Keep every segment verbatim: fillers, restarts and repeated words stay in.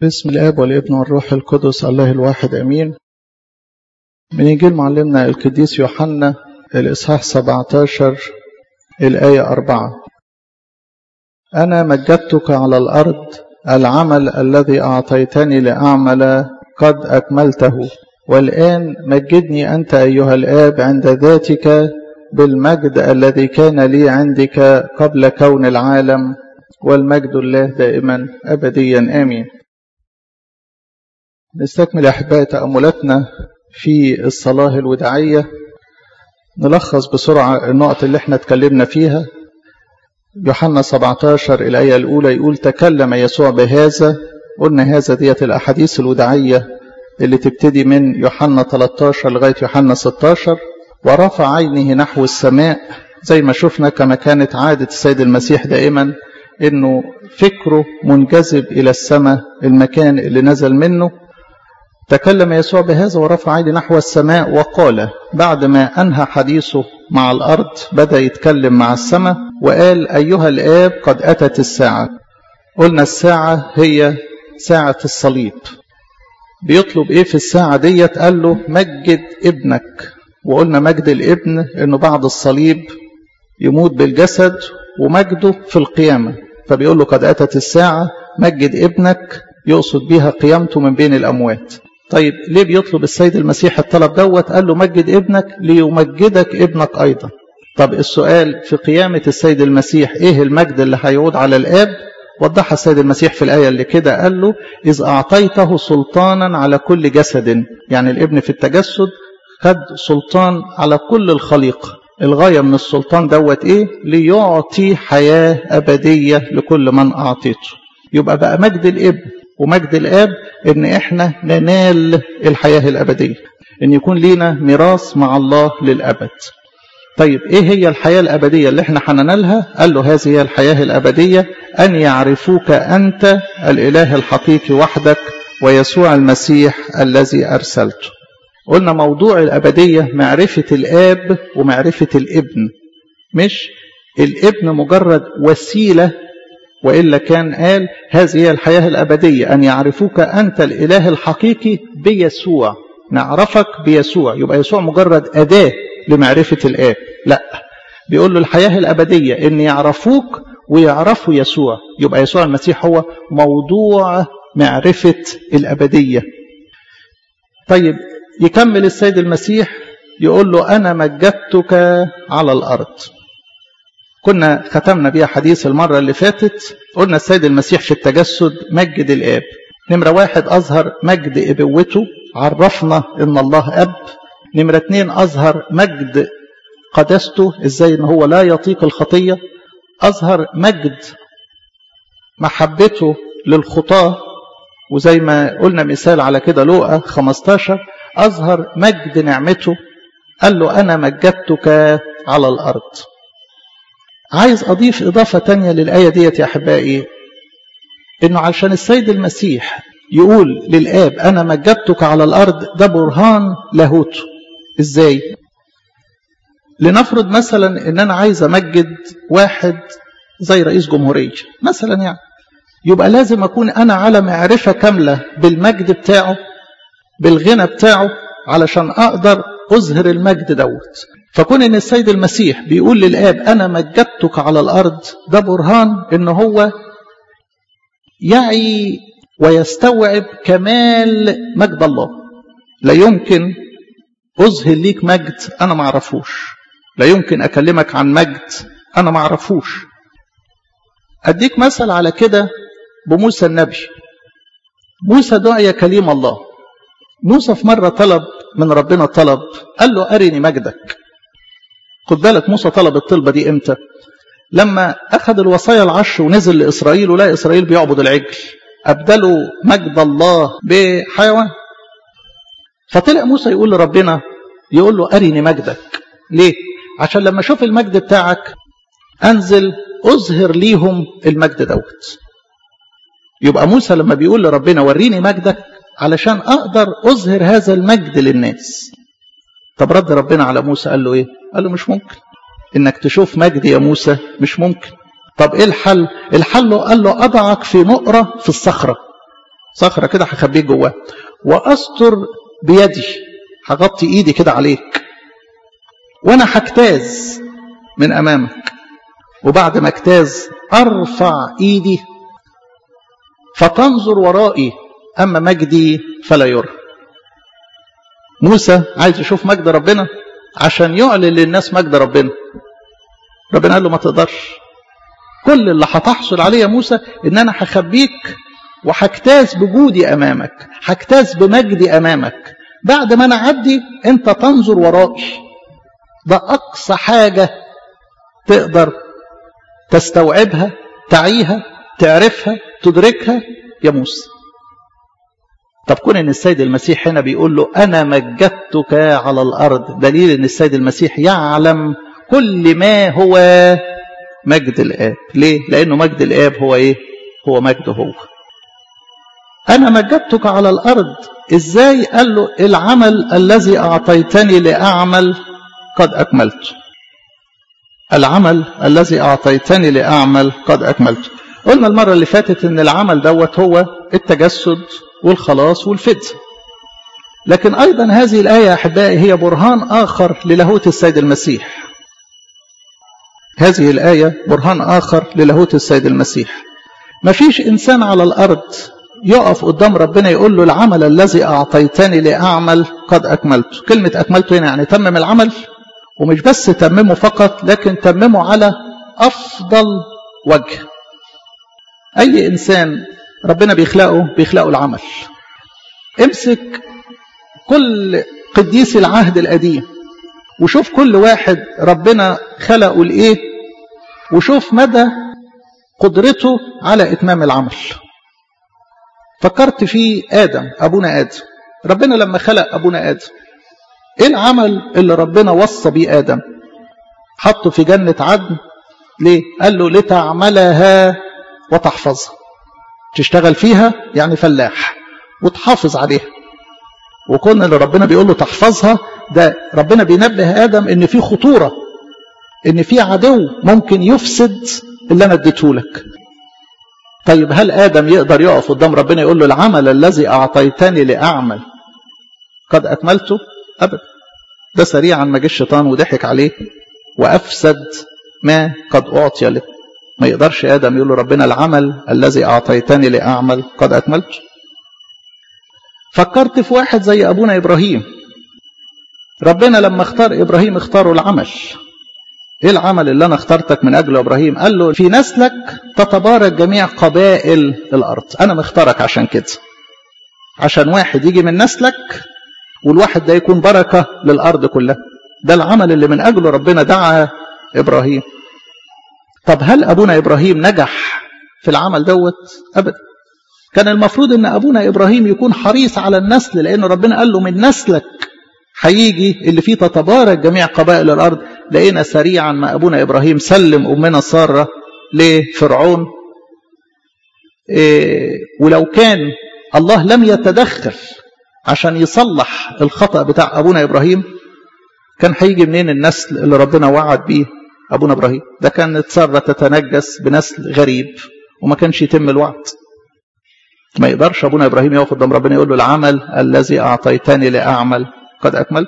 باسم الآب والابن والروح القدس الله الواحد أمين. من إنجيل معلمنا القديس يوحنا الإصحاح سبعة عشر الآية أربعة: أنا مجدتك على الأرض، العمل الذي أعطيتني لأعمل قد أكملته، والآن مجدني أنت أيها الآب عند ذاتك بالمجد الذي كان لي عندك قبل كون العالم، والمجد الله دائما أبديا آمين. نستكمل أحبائي تأملاتنا في الصلاة الوداعية. نلخص بسرعة النقط اللي احنا اتكلمنا فيها. يوحنا سبعة عشر الآية الأولى يقول: تكلم يسوع بهذا. قلنا هذا ديت الأحاديث الوداعية اللي تبتدي من يوحنا ثلاثة عشر لغاية يوحنا ستة عشر. ورفع عينه نحو السماء، زي ما شفنا كما كانت عادة السيد المسيح دائما انه فكره منجذب الى السماء، المكان اللي نزل منه. تكلم يسوع بهذا ورفع عينه نحو السماء وقال، بعد ما انهى حديثه مع الارض بدأ يتكلم مع السماء وقال: ايها الآب قد اتت الساعة. قلنا الساعة هي ساعة الصليب. بيطلب ايه في الساعة ديت؟ قال له مجد ابنك. وقلنا مجد الابن انه بعد الصليب يموت بالجسد ومجده في القيامة، فبيقول له قد اتت الساعة، مجد ابنك، يقصد بيها قيامته من بين الاموات. طيب ليه بيطلب السيد المسيح الطلب دوت؟ قال له مجد ابنك ليمجدك ابنك ايضا. طب السؤال، في قيامة السيد المسيح ايه المجد اللي هيعود على الاب؟ وضحها السيد المسيح في الآية اللي كده، قال له: إذ أعطيته سلطانا على كل جسد. يعني الابن في التجسد خد سلطان على كل الخليقة. الغاية من السلطان دوت ايه؟ ليعطي حياة أبدية لكل من أعطيته. يبقى بقى مجد الابن ومجد الآب ان احنا ننال الحياة الأبدية، ان يكون لينا ميراث مع الله للأبد. طيب ايه هي الحياة الأبدية اللي احنا هننالها؟ قال له هذه هي الحياة الأبدية، أن يعرفوك أنت الإله الحقيقي وحدك ويسوع المسيح الذي أرسلته. قلنا موضوع الأبدية معرفة الآب ومعرفة الابن، مش الابن مجرد وسيلة، وإلا كان قال هذه هي الحياة الأبدية أن يعرفوك أنت الإله الحقيقي بيسوع. نعرفك بيسوع، يبقى يسوع مجرد أداة لمعرفة الآب. لا، بيقول له الحياة الأبدية أن يعرفوك ويعرفوا يسوع، يبقى يسوع المسيح هو موضوع معرفة الأبدية. طيب يكمل السيد المسيح يقول له أنا مجدتك على الأرض. كنا ختمنا بيها حديث المرة اللي فاتت. قلنا السيد المسيح في التجسد مجد الآب. نمرة واحد أظهر مجد إبوته، عرفنا إن الله أب. نمرة اتنين أظهر مجد قداسته، إزاي إن هو لا يطيق الخطية. أظهر مجد محبته للخطاة، وزي ما قلنا مثال على كده لوقا خمسة عشر. أظهر مجد نعمته، قال له أنا مجدتك على الأرض. عايز أضيف إضافة تانية للآية ديت يا أحبائي، إنه علشان السيد المسيح يقول للآب أنا مجدتك على الأرض، ده برهان لاهوته. إزاي؟ لنفرض مثلا إن أنا عايز أمجد واحد زي رئيس جمهورية مثلا، يعني يبقى لازم أكون أنا على معرفة كاملة بالمجد بتاعه، بالغنى بتاعه، علشان أقدر أظهر المجد دوت. فكون إن السيد المسيح بيقول للآب أنا مجدتك على الأرض، ده برهان إن هو يعي ويستوعب كمال مجد الله. لا يمكن أظهر ليك مجد أنا ما أعرفوش، لا يمكن أكلمك عن مجد أنا ما أعرفوش. أديك مثل على كده بموسى النبي. موسى دعي كليم الله. موسى في مرة طلب من ربنا طلب، قال له أرني مجدك. خد بالك موسى طلب الطلبة دي إمتى؟ لما أخذ الوصايا العشر ونزل لإسرائيل ولا إسرائيل بيعبد العجل، أبدلوا مجد الله بحيوان. فطلع موسى يقول لربنا، يقول له أرني مجدك. ليه؟ عشان لما أشوف المجد بتاعك أنزل أظهر ليهم المجد دوت. يبقى موسى لما بيقول لربنا وريني مجدك علشان أقدر أظهر هذا المجد للناس. طب رد ربنا على موسى قال له إيه؟ قال له مش ممكن إنك تشوف مجد يا موسى، مش ممكن. طب إيه الحل؟ الحل قال له أضعك في نقرة في الصخرة. صخرة كده هخبيك جواه، وأستر بيدي، هغطي إيدي كده عليك، وأنا هجتاز من أمامك، وبعد ما اجتاز أرفع إيدي فتنظر ورائي، أما مجدي فلا يرى. موسى عايز يشوف مجد ربنا عشان يعلن للناس مجد ربنا. ربنا قال له ما تقدرش، كل اللي هتحصل عليه يا موسى ان انا هخبيك وهجتاز بجودي امامك، هجتاز بمجدي امامك، بعد ما انا اعدي انت تنظر ورائي. ده اقصى حاجة تقدر تستوعبها، تعيها، تعرفها، تدركها يا موسى. طب كون ان السيد المسيح هنا بيقول له انا مجدتك على الارض، دليل ان السيد المسيح يعلم كل ما هو مجد الآب. ليه؟ لأنه مجد الآب هو إيه؟ هو مجده هو. أنا مجدتك على الأرض. إزاي؟ قال له العمل الذي أعطيتني لأعمل قد أكملته. العمل الذي أعطيتني لأعمل قد أكملته. قلنا المرة اللي فاتت إن العمل دوت هو التجسد والخلاص والفداء. لكن أيضا هذه الآية أحبائي هي برهان آخر للاهوت السيد المسيح. هذه الآية برهان آخر للاهوت السيد المسيح. ما فيش إنسان على الأرض يقف قدام ربنا يقول له العمل الذي أعطيتني لأعمل قد أكملته. كلمة أكملته هنا يعني تمم العمل، ومش بس تممه فقط لكن تممه على أفضل وجه. أي إنسان ربنا بيخلقه بيخلقه العمل. امسك كل قديس العهد القديم وشوف كل واحد ربنا خلقه لإيه، وشوف مدى قدرته على إتمام العمل. فكرت في آدم، أبونا آدم. ربنا لما خلق أبونا آدم إيه العمل اللي ربنا وصى بيه آدم؟ حطه في جنة عدن. ليه؟ قال له لتعملها وتحفظها. تشتغل فيها يعني فلاح، وتحافظ عليها. وكون اللي ربنا بيقول له تحفظها، ده ربنا بينبه آدم إن في خطورة، إن في عدو ممكن يفسد اللي أنا اديته لك. طيب هل آدم يقدر يقف قدام ربنا يقول له العمل الذي أعطيتني لأعمل قد أكملته؟ أبدا. ده سريعا ما جه الشيطان وضحك عليه وأفسد ما قد أعطي له. ما يقدرش آدم يقول له ربنا العمل الذي أعطيتني لأعمل قد أكملته. فكرت في واحد زي أبونا إبراهيم. ربنا لما اختار إبراهيم اختاره العمل. إيه العمل اللي أنا اخترتك من أجل إبراهيم؟ قال له في نسلك تتبارك جميع قبائل الأرض. أنا مختارك عشان كده، عشان واحد يجي من نسلك والواحد ده يكون بركة للأرض كلها. ده العمل اللي من أجله ربنا دعا إبراهيم. طب هل أبونا إبراهيم نجح في العمل دوت؟ أبدا. كان المفروض أن أبونا إبراهيم يكون حريص على النسل، لأنه ربنا قال له من نسلك هيجي اللي فيه تتبارك جميع قبائل الأرض. لقينا سريعا ما أبونا إبراهيم سلم أمنا سارة لفرعون. إيه ولو كان الله لم يتدخل عشان يصلح الخطأ بتاع أبونا إبراهيم، كان هيجي منين النسل اللي ربنا وعد بيه أبونا إبراهيم؟ ده كانت سارة تتنجس بنسل غريب وما كانش يتم الوعد. ما يقدرش أبونا إبراهيم يقف قدام ربنا يقول له العمل الذي أعطيتني لأعمل قد أكملت.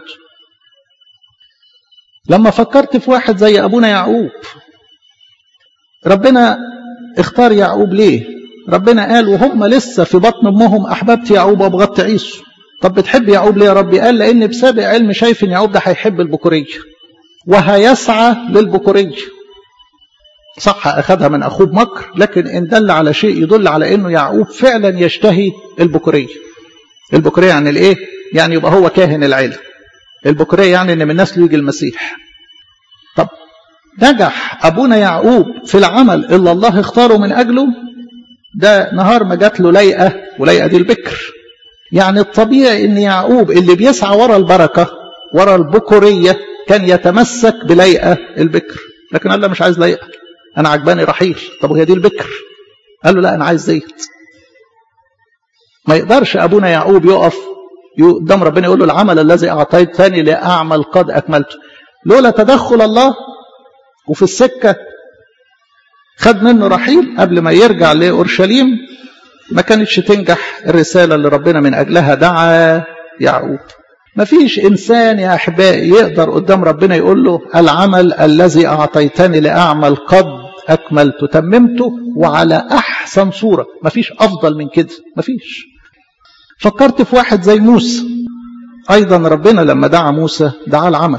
لما فكرت في واحد زي أبونا يعقوب، ربنا اختار يعقوب ليه؟ ربنا قال وهم لسه في بطن أمهم أحببت يعقوب وأبغضت عيسو. طب بتحب يعقوب ليه يا ربي؟ قال لأن بسابق علم شايف إن يعقوب ده هيحب البكورية وهيسعى للبكورية. صح أخذها من أخوه بمكر، لكن إن دل على شيء يدل على إنه يعقوب فعلا يشتهي البكورية. البكورية يعني الإيه؟ يعني يبقى هو كاهن العيلة. البكورية يعني إن من نسله يجي المسيح. طب نجح أبونا يعقوب في العمل اللي الله اختاره من أجله. ده نهار ما جات له ليئة، وليئة دي البكر. يعني الطبيعي إن يعقوب اللي بيسعى ورا البركة ورا البكورية كان يتمسك بليئة البكر، لكن قال له مش عايز ليئة، أنا عجباني رحيل. طب وهي دي البكر؟ قال له لا أنا عايز زيت. ما يقدرش أبونا يعقوب يقف قدام ربنا يقول له العمل الذي أعطيتني لأعمل قد أكملته. لولا تدخل الله وفي السكة خد منه رحيل قبل ما يرجع لأورشليم، ما كانتش تنجح الرسالة اللي ربنا من أجلها دعا يعقوب. ما فيش إنسان يا أحبائي يقدر قدام ربنا يقول له العمل الذي أعطيتني لأعمل قد أكملته، تممته وعلى أحسن صورة. ما فيش أفضل من كده، ما فيش. فكرت في واحد زي موسى أيضا، ربنا لما دعا موسى دعا العمل.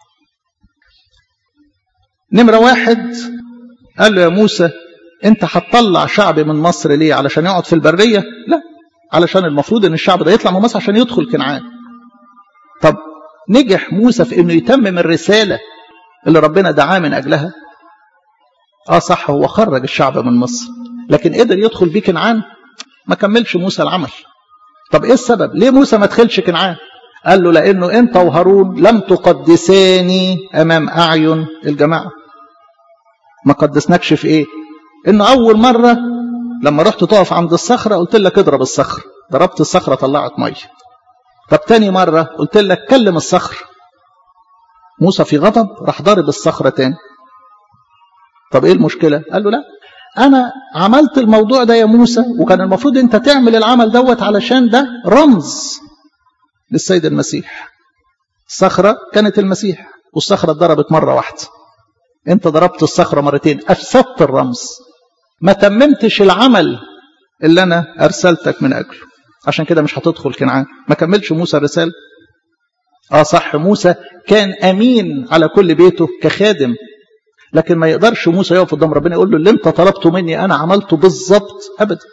نمرة واحد قال له يا موسى أنت هتطلع شعب من مصر ليه؟ علشان يقعد في البرية؟ لا، علشان المفروض أن الشعب ده يطلع من مصر عشان يدخل كنعان. طب نجح موسى في أنه يتمم الرسالة اللي ربنا دعاه من أجلها؟ آه صح، هو خرج الشعب من مصر، لكن قدر يدخل بيه كنعان؟ ما كملش موسى العمل. طب إيه السبب؟ ليه موسى ما دخلش كنعان؟ قال له لأنه أنت وهارون لم تقدساني أمام أعين الجماعة. ما قدسناكش في إيه؟ إنه أول مرة لما رحت تقف عند الصخرة قلت لك اضرب الصخرة، ضربت الصخرة طلعت مية. طب تاني مرة قلت لك كلم الصخرة، موسى في غضب راح ضارب الصخرة تاني. طب إيه المشكلة؟ قال له لا، أنا عملت الموضوع ده يا موسى، وكان المفروض أنت تعمل العمل دوت علشان ده رمز للسيد المسيح. الصخرة كانت المسيح، والصخرة اتضربت مرة واحدة، أنت ضربت الصخرة مرتين، أفسدت الرمز، ما تممتش العمل اللي أنا أرسلتك من أجله، عشان كده مش هتدخل كنعان. ما كملش موسى الرسالة. آه صح، موسى كان أمين على كل بيته كخادم، لكن ما يقدرش موسى يقف قدام ربنا يقول له اللي انت طلبته مني أنا عملته بالظبط أبدا.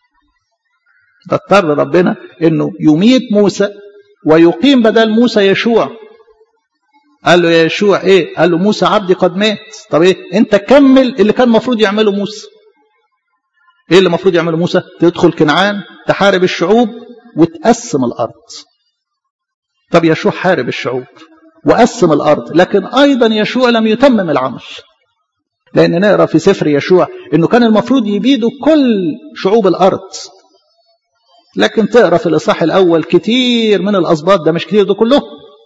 اضطر ربنا إنه يميت موسى ويقيم بدل موسى يشوع. قال له يا يشوع إيه؟ قال له موسى عبدي قد مات. طب إيه؟ أنت كمل اللي كان المفروض يعمله موسى. إيه اللي المفروض يعمله موسى؟ تدخل كنعان، تحارب الشعوب وتقسم الأرض. طب يشوع حارب الشعوب وقسم الأرض، لكن أيضا يشوع لم يتمم العمل. لأن نقرأ في سفر يشوع إنه كان المفروض يبيدوا كل شعوب الأرض، لكن تقرأ في الإصحاح الأول كتير من الأسباط، ده مش كتير، ده كله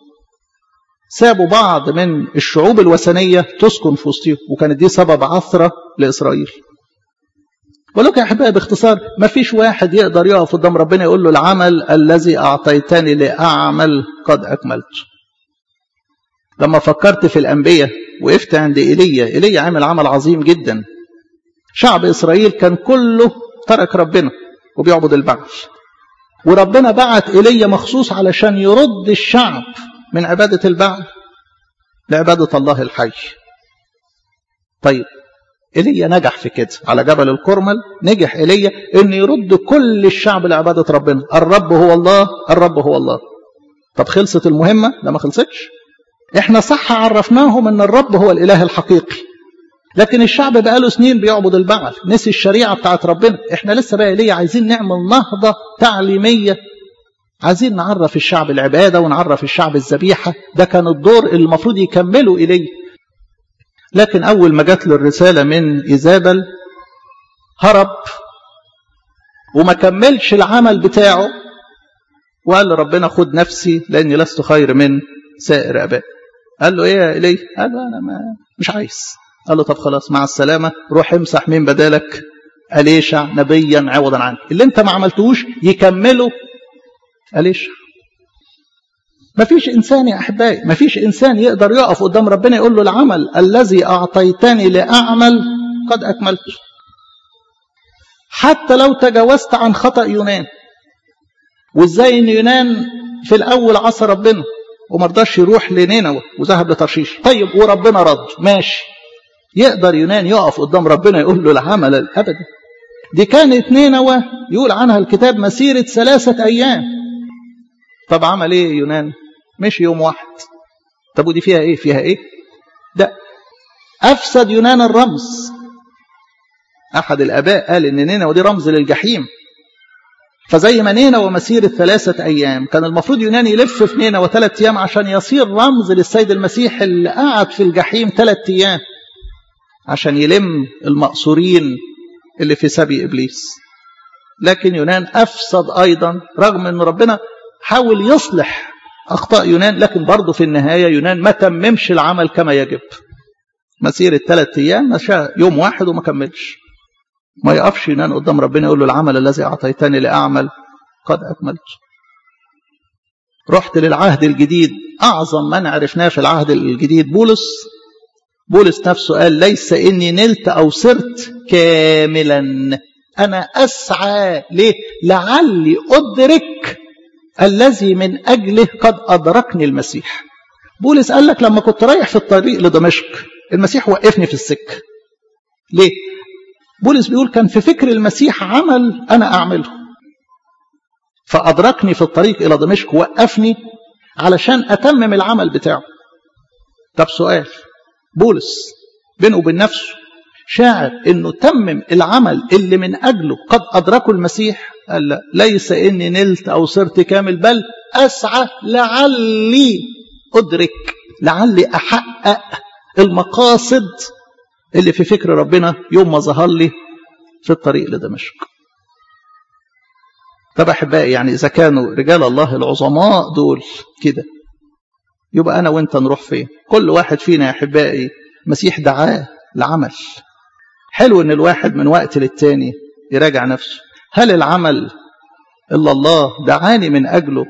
سابوا بعض من الشعوب الوثنية تسكن في وسطهم، وكانت دي سبب عثرة لإسرائيل. ولك يا أحبائي باختصار، ما فيش واحد يقدر يقف قدام ربنا يقول له العمل الذي أعطيتني لأعمل قد أكملته. لما فكرت في الأنبياء وقفت عند إيليا، إيليا عمل عمل عظيم جدا. شعب إسرائيل كان كله ترك ربنا وبيعبد البعل، وربنا بعت إيليا مخصوص علشان يرد الشعب من عبادة البعل لعبادة الله الحي. طيب إيليا نجح في كده على جبل الكرمل، نجح إيليا إنه يرد كل الشعب لعبادة ربنا. الرب هو الله، الرب هو الله. طب خلصت المهمة؟ لا، ما خلصتش. احنا صح عرفناهم ان الرب هو الاله الحقيقي، لكن الشعب بقاله سنين بيعبد البعل، نسي الشريعة بتاعت ربنا. احنا لسه بقى ليه عايزين نعمل نهضة تعليمية، عايزين نعرف الشعب العبادة ونعرف الشعب الذبيحة. ده كان الدور اللي المفروض يكملوا إليه. لكن أول ما جات له الرسالة من إيزابل هرب وما كملش العمل بتاعه، وقال له ربنا خد نفسي لأني لست خير من سائر أبائي. قال له إيه يا إلي؟ قال له أنا ما مش عايز. قال له طب خلاص مع السلامة، روح امسح من بدالك أليشع نبيا عوضا عنك. اللي انت ما عملتوش يكمله أليشع. ما فيش إنسان يا أحبائي، ما فيش إنسان يقدر يقف قدام ربنا يقول له العمل الذي أعطيتني لأعمل قد أكملته. حتى لو تجاوزت عن خطأ يونان، وإزاي إن يونان في الأول عصى ربنا ومرضاش يروح لنينوى وذهب لترشيش، طيب وربنا رد، ماشي. يقدر يونان يقف قدام ربنا يقول له العمل الأبدي؟ دي كانت نينوى يقول عنها الكتاب مسيرة ثلاثة أيام. طب عمل إيه يونان؟ مش يوم واحد. طب ودي فيها إيه؟ فيها إيه؟ ده أفسد يونان الرمز. أحد الآباء قال إن نينوى دي رمز للجحيم. فزي ما نينوى مسيرة ثلاثة أيام، كان المفروض يونان يلف في نينوى ثلاثة أيام عشان يصير رمز للسيد المسيح اللي قعد في الجحيم ثلاثة أيام عشان يلم المقصورين اللي في سبي إبليس. لكن يونان أفسد أيضا، رغم أن ربنا حاول يصلح أخطاء يونان، لكن برضه في النهاية يونان ما تممش العمل كما يجب. مسيرة ثلاثة أيام، مشى يوم واحد وما كملش. ما يقفش ينام قدام ربنا يقول له العمل الذي أعطيتني لأعمل قد أكملته. رحت للعهد الجديد، أعظم من عرفناه في العهد الجديد بولس. بولس نفسه قال ليس إني نلت أو صرت كاملا، أنا أسعى ليه؟ لعلي أدرك الذي من أجله قد أدركني المسيح. بولس قال لك لما كنت رايح في الطريق لدمشق المسيح وقفني في السكة. ليه؟ بولس بيقول كان في فكر المسيح عمل أنا أعمله، فأدركني في الطريق إلى دمشق، وقفني علشان أتمم العمل بتاعه. طب سؤال، بولس بينه وبين نفسه شاعر إنه تمم العمل اللي من أجله قد أدركه المسيح؟ قال لا، ليس إني نلت أو صرت كامل، بل أسعى لعلي أدرك، لعلي أحقق المقاصد اللي في فكر ربنا يوم ما ظهر لي في الطريق لدمشق. طب أحبائي، يعني إذا كانوا رجال الله العظماء دول كده، يبقى أنا وإنت نروح فين؟ كل واحد فينا يا أحبائي مسيح دعاه لعمل. حلو إن الواحد من وقت للتاني يراجع نفسه، هل العمل إلا الله دعاني من أجله؟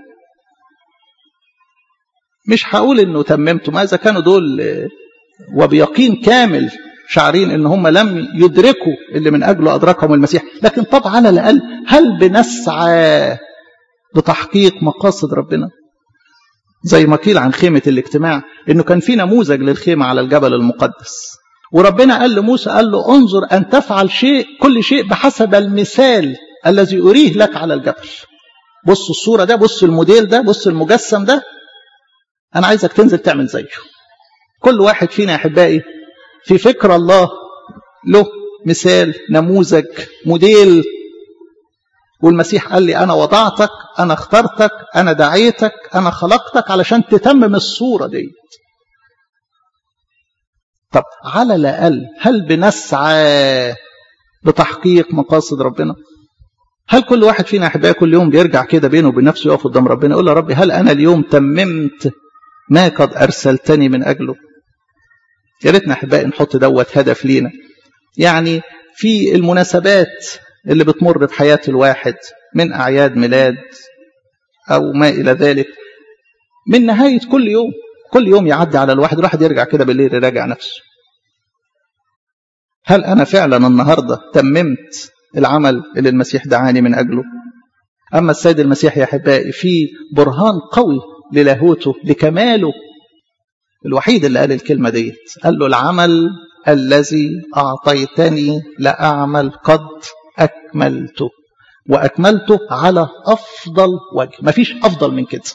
مش هقول إنه تممته، ما إذا كانوا دول وبيقين كامل شعرين إن هم لم يدركوا اللي من أجله أدركهم المسيح، لكن طبعا على الأقل هل بنسعى لتحقيق مقاصد ربنا؟ زي ما قيل عن خيمة الاجتماع إنه كان في نموذج للخيمة على الجبل المقدس، وربنا قال لموسى، قال له انظر أن تفعل شيء كل شيء بحسب المثال الذي أريه لك على الجبل. بص الصورة ده، بص الموديل ده، بص المجسم ده، أنا عايزك تنزل تعمل زيه. كل واحد فينا يا أحبائي في فكر الله له مثال، نموذج، موديل. والمسيح قال لي أنا وضعتك، أنا اخترتك، أنا دعيتك، أنا خلقتك علشان تتمم الصورة دي. طب على الأقل هل بنسعى لتحقيق مقاصد ربنا؟ هل كل واحد فينا يا أحبائي كل يوم بيرجع كده بينه وبين نفسه يقف قدام ربنا يقول له ربي هل أنا اليوم تممت ما قد أرسلتني من أجله؟ يا ريتنا أحبائي نحط دوت هدف لينا. يعني في المناسبات اللي بتمر بحياة الواحد من أعياد ميلاد أو ما إلى ذلك، من نهاية كل يوم، كل يوم يعدي على الواحد، الواحد يرجع كده بالليل يراجع نفسه، هل أنا فعلا النهاردة تممت العمل اللي المسيح دعاني من أجله؟ أما السيد المسيح يا أحبائي في برهان قوي للاهوته لكماله، الوحيد اللي قال الكلمة ديت، قال له العمل الذي أعطيتني لأعمل قد أكملته، وأكملته على أفضل وجه، ما فيش أفضل من كده.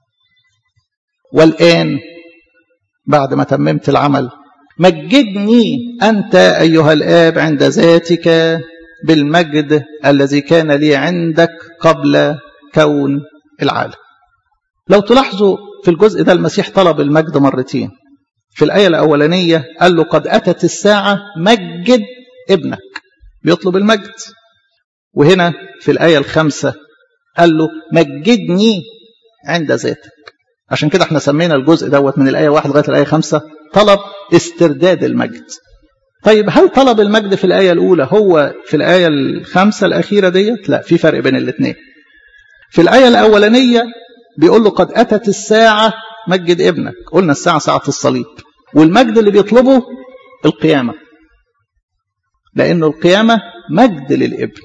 والآن بعد ما تممت العمل مجدني أنت أيها الآب عند ذاتك بالمجد الذي كان لي عندك قبل كون العالم. لو تلاحظوا في الجزء ده المسيح طلب المجد مرتين. في الآية الأولانية قال له قد أتت الساعة مجد ابنك، بيطلب المجد. وهنا في الآية الخامسة قال له مجدني عند ذاتك. عشان كده احنا سمينا الجزء دوت من الآية واحد لغاية الآية خمسة طلب استرداد المجد. طيب هل طلب المجد في الآية الأولى هو في الآية الخامسة الأخيرة ديت؟ لا، في فرق بين الاثنين. في الآية الأولانية بيقول له قد أتت الساعة مجد ابنك، قلنا الساعة ساعة الصليب، والمجد اللي بيطلبه القيامة، لأنه القيامة مجد للابن.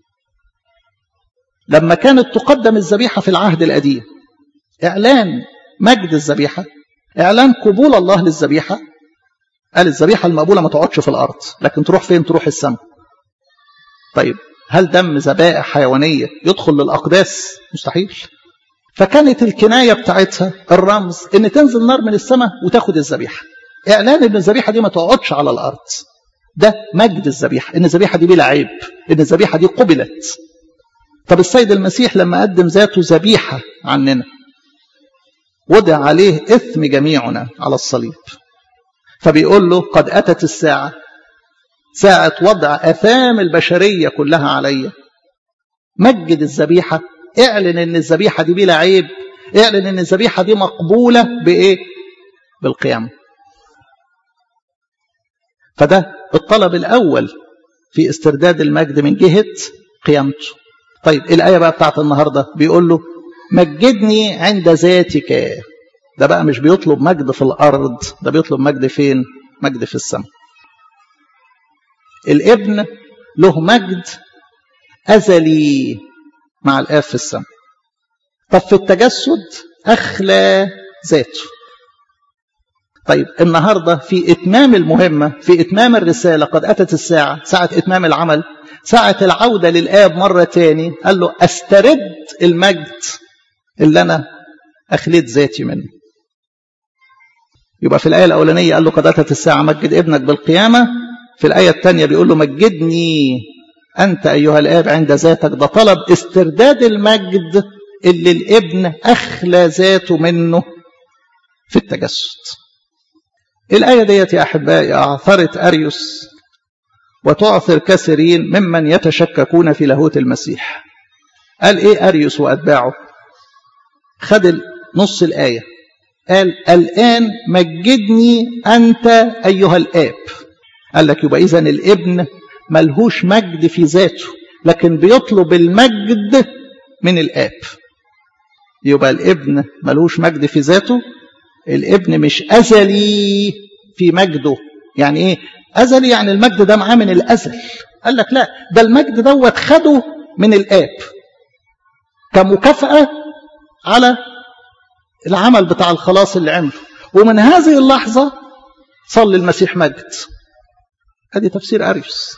لما كانت تقدم الذبيحة في العهد القديم إعلان مجد الذبيحة، إعلان قبول الله للذبيحة، قال الذبيحة المقبولة ما تقعدش في الأرض لكن تروح فين؟ تروح السماء. طيب هل دم ذبائح حيوانية يدخل للأقداس؟ مستحيل. فكانت الكناية بتاعتها الرمز ان تنزل نار من السماء وتاخد الذبيحة، اعلان ان الذبيحة دي ما تقعدش على الارض. ده مجد الذبيحة، ان الذبيحة دي بلا عيب، ان الذبيحة دي قبلت. طب السيد المسيح لما قدم ذاته ذبيحة عننا وضع عليه اثم جميعنا على الصليب، فبيقول له قد اتت الساعة، ساعة وضع اثام البشرية كلها عليا. مجد الذبيحة، اعلن ان الذبيحة دي بلا عيب، اعلن ان الذبيحة دي مقبولة بايه؟ بالقيامة. فده الطلب الاول في استرداد المجد من جهة قيامته. طيب الآية بقى بتاعت النهاردة بيقول له مجدني عند ذاتك. ده بقى مش بيطلب مجد في الأرض، ده بيطلب مجد فين؟ مجد في السماء. الابن له مجد أزلي مع الآب في السماء. طب في التجسد أخلى ذاته. طيب النهاردة في إتمام المهمة، في إتمام الرسالة، قد أتت الساعة، ساعة إتمام العمل، ساعة العودة للآب مرة تاني، قال له أسترد المجد اللي أنا أخليت ذاتي منه. يبقى في الآية الأولانية قال له قد أتت الساعة مجد ابنك بالقيامة، في الآية الثانية بيقول له مجدني أنت أيها الآب عند ذاتك. ده طلب استرداد المجد اللي الابن أخلى ذاته منه في التجسد. الآية ديت يا أحبائي أعثرت أريوس وتعثر كثيرين ممن يتشككون في لاهوت المسيح. قال إيه أريوس وأتباعه؟ خد نص الآية، قال الآن مجدني أنت أيها الآب. قال لك يبقى إذن الابن ملهوش مجد في ذاته، لكن بيطلب المجد من الآب. يبقى الابن ملهوش مجد في ذاته، الابن مش أزلي في مجده. يعني إيه أزلي؟ يعني المجد ده معاه من الأزل. قال لك لا، ده المجد دوت خده من الآب كمكافأة على العمل بتاع الخلاص اللي عمله، ومن هذه اللحظة صلى المسيح مجد. هذه تفسير أريوس.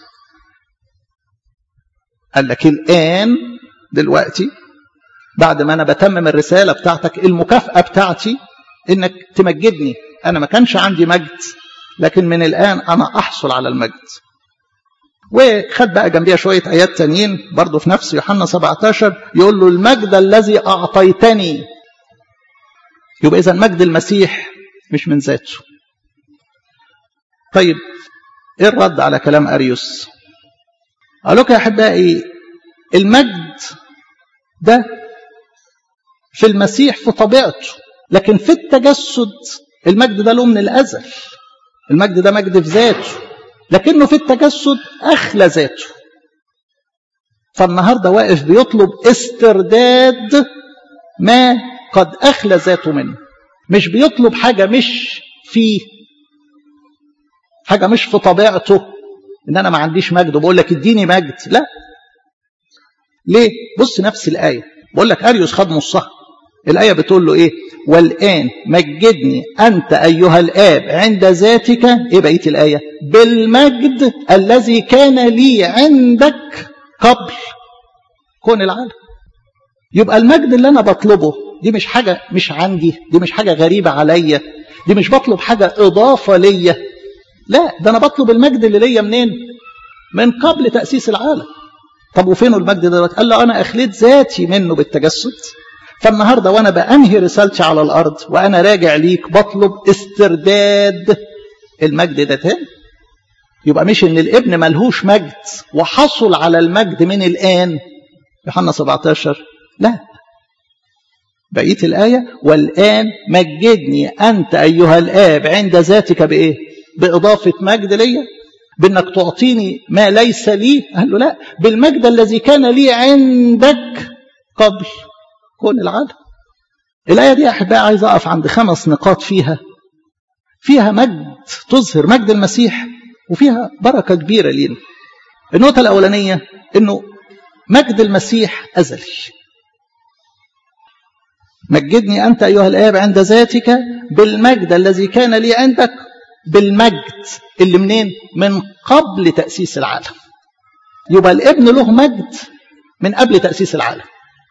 قال لك الآن دلوقتي بعد ما أنا بتمم الرسالة بتاعتك، المكافأة بتاعتي إنك تمجدني. أنا ما كانش عندي مجد، لكن من الآن أنا أحصل على المجد. وخد بقى جنبيها شوية آيات تانيين برضو في نفس يوحنا سبعة عشر، يقول له المجد الذي أعطيتني. يبقى إذن مجد المسيح مش من ذاته. طيب إيه الرد على كلام أريوس؟ قال لك يا أحبائي المجد ده في المسيح في طبيعته، لكن في التجسد المجد ده له من الأزل. المجد ده مجد في ذاته، لكنه في التجسد أخلى ذاته. فالنهاردة واقف بيطلب استرداد ما قد أخلى ذاته منه. مش بيطلب حاجة مش فيه، حاجة مش في طبيعته، إن أنا ما عنديش مجد وبقول لك اديني مجد. لا، ليه؟ بص نفس الآية، بقول لك أريوس خد نصها. الآية بتقول له إيه؟ والآن مجدني أنت أيها الآب عند ذاتك. إيه بقية الآية؟ بالمجد الذي كان لي عندك قبل كون العالم. يبقى المجد اللي أنا بطلبه دي مش حاجة مش عندي، دي مش حاجة غريبة عليا، دي مش بطلب حاجة إضافة ليا. لا، ده أنا بطلب المجد اللي ليا منين؟ من قبل تأسيس العالم. طب وفينه المجد ده؟ قال له أنا أخليت ذاتي منه بالتجسد. فالنهاردة وأنا بأنهي رسالتي على الأرض وأنا راجع ليك بطلب استرداد المجد ده تاني. يبقى مش إن الابن ملهوش مجد وحصل على المجد من الآن يوحنا سبعة عشر، لا، بقية الآية والآن مجدني أنت أيها الآب عند ذاتك بإيه؟ بإضافة مجد ليا، بأنك تعطيني ما ليس لي. قال له لا، بالمجد الذي كان لي عندك قبل كون العالم. الآية دي يا أحبائي عايز أقف عند خمس نقاط فيها فيها مجد تظهر مجد المسيح، وفيها بركة كبيرة لينا. النقطة الأولانية إنه مجد المسيح أزلي. مجدني أنت أيها الآب عند ذاتك بالمجد الذي كان لي عندك. بالمجد اللي منين؟ من قبل تأسيس العالم. يبقى الابن له مجد من قبل تأسيس العالم.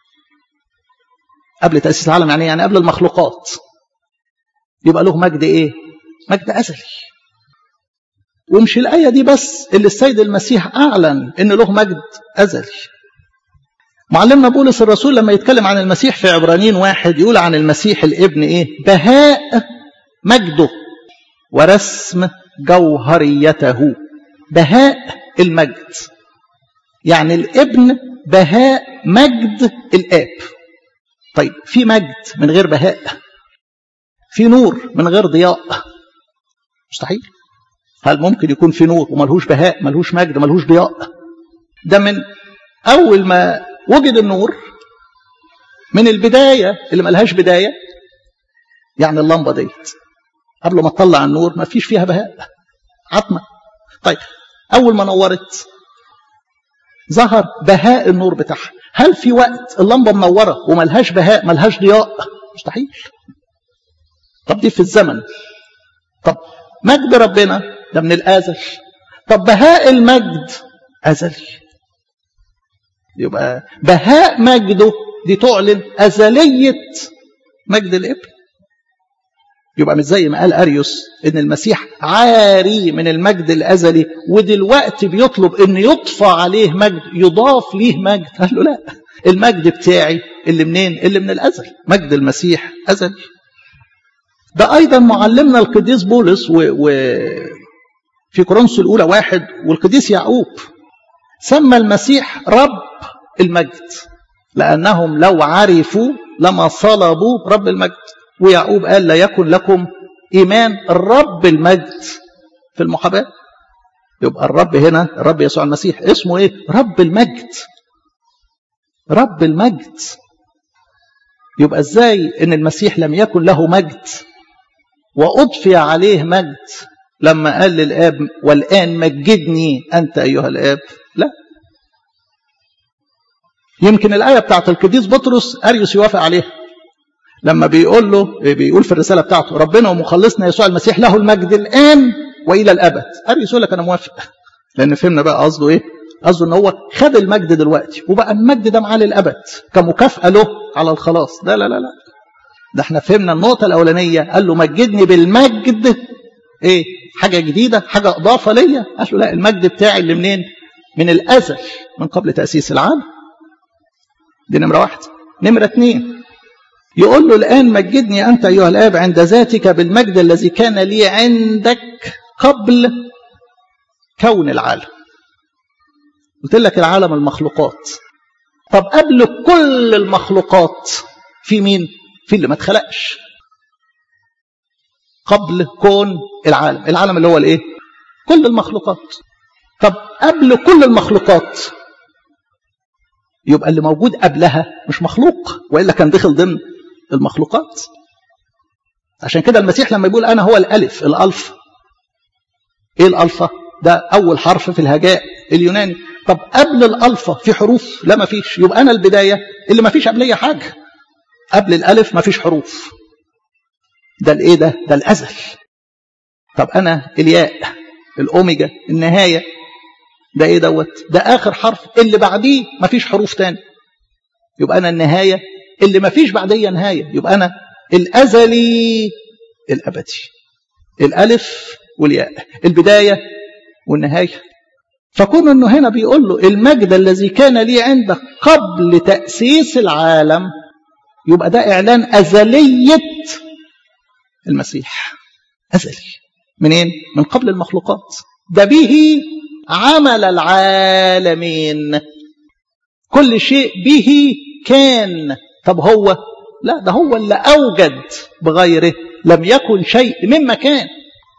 قبل تأسيس العالم يعني يعني قبل المخلوقات. يبقى له مجد إيه؟ مجد أزلي. ومش الآية دي بس اللي السيد المسيح أعلن إن له مجد أزلي. معلمنا بولس الرسول لما يتكلم عن المسيح في عبرانيين واحد يقول عن المسيح الابن إيه؟ بهاء مجده ورسم جوهريته. بهاء المجد يعني الابن بهاء مجد الآب. طيب في مجد من غير بهاء؟ في نور من غير ضياء؟ مستحيل. هل ممكن يكون في نور وملهوش بهاء، ملهوش مجد، ملهوش ضياء؟ ده من أول ما وجد النور، من البداية اللي ملهاش بداية. يعني اللمبة ديت قبل ما تطلع النور ما فيش فيها بهاء، عتمة. طيب أول ما نورت ظهر بهاء النور بتاعها. هل في وقت اللمبة منورة وملهاش بهاء، ملهاش ضياء؟ مستحيل. طب دي في الزمن. طب مجد ربنا ده من الأزل. طب بهاء المجد أزلي. يبقى بهاء مجده دي تعلن أزلية مجد الابن. يبقى مش زي ما قال أريوس إن المسيح عاري من المجد الأزلي ودلوقتي بيطلب إن يضفى عليه مجد، يضاف ليه مجد. قال له لا، المجد بتاعي اللي منين؟ اللي من الأزل. مجد المسيح أزلي. ده أيضا معلمنا القديس بولس و... و... في كورنثوس الأولى واحد، والقديس يعقوب سمى المسيح رب المجد، لأنهم لو عرفوا لما صلبوا رب المجد. ويعقوب قال لا يكن لكم إيمان الرب المجد في المحاباة. يبقى الرب هنا الرب يسوع المسيح اسمه إيه؟ رب المجد. رب المجد. يبقى إزاي إن المسيح لم يكن له مجد وأضفي عليه مجد لما قال للآب والآن مجدني أنت أيها الآب؟ لا. يمكن الآية بتاعت القديس بطرس أريوس يوافق عليها لما بيقول له، بيقول في الرسالة بتاعته ربنا ومخلصنا يسوع المسيح له المجد الآن وإلى الأبد. أريوس يقول لك أنا موافق، لأن فهمنا بقى قصده إيه؟ قصده إن هو خد المجد دلوقتي وبقى المجد ده معاه للأبد كمكافأة له على الخلاص. لا لا لا لا، ده احنا فهمنا النقطة الأولانية. قال له مجدني بالمجد، إيه؟ حاجة جديدة، حاجة إضافة ليا. قال له لا، المجد بتاعي اللي منين؟ من الأزل، من قبل تأسيس العالم. دي نمرة واحد. نمرة اتنين يقول له الآن مجدني أنت أيها الآب عند ذاتك بالمجد الذي كان لي عندك قبل كون العالم. قلت لك العالم المخلوقات. طب قبل كل المخلوقات في مين؟ في اللي ما اتخلقش. قبل كون العالم، العالم اللي هو الايه؟ كل المخلوقات. طب قبل كل المخلوقات يبقى اللي موجود قبلها مش مخلوق، وإلا كان دخل ضمن المخلوقات. عشان كده المسيح لما يقول أنا هو الألف، الألفا. إيه الألفا؟ ده أول حرف في الهجاء اليوناني. طب قبل الألفا في حروف؟ لا ما فيش. يبقى أنا البداية اللي ما فيش قبلية حاجة. قبل الألف ما فيش حروف. ده الإيه ده؟ ده الأزل. طب أنا الياء، الأوميجا، النهاية. ده إيه دوت؟ ده آخر حرف اللي بعديه ما فيش حروف تاني. يبقى أنا النهاية اللي ما فيش بعديه نهاية. يبقى أنا الأزلي الأبدي. الألف والياء، البداية والنهاية. فكون أنه هنا بيقول له المجد الذي كان لي عندك قبل تأسيس العالم، يبقى ده إعلان أزلية المسيح. أزلي منين؟ من قبل المخلوقات. ده به عمل العالمين. كل شيء به كان. طب هو؟ لا، ده هو اللي أوجد، بغيره لم يكن شيء مما كان.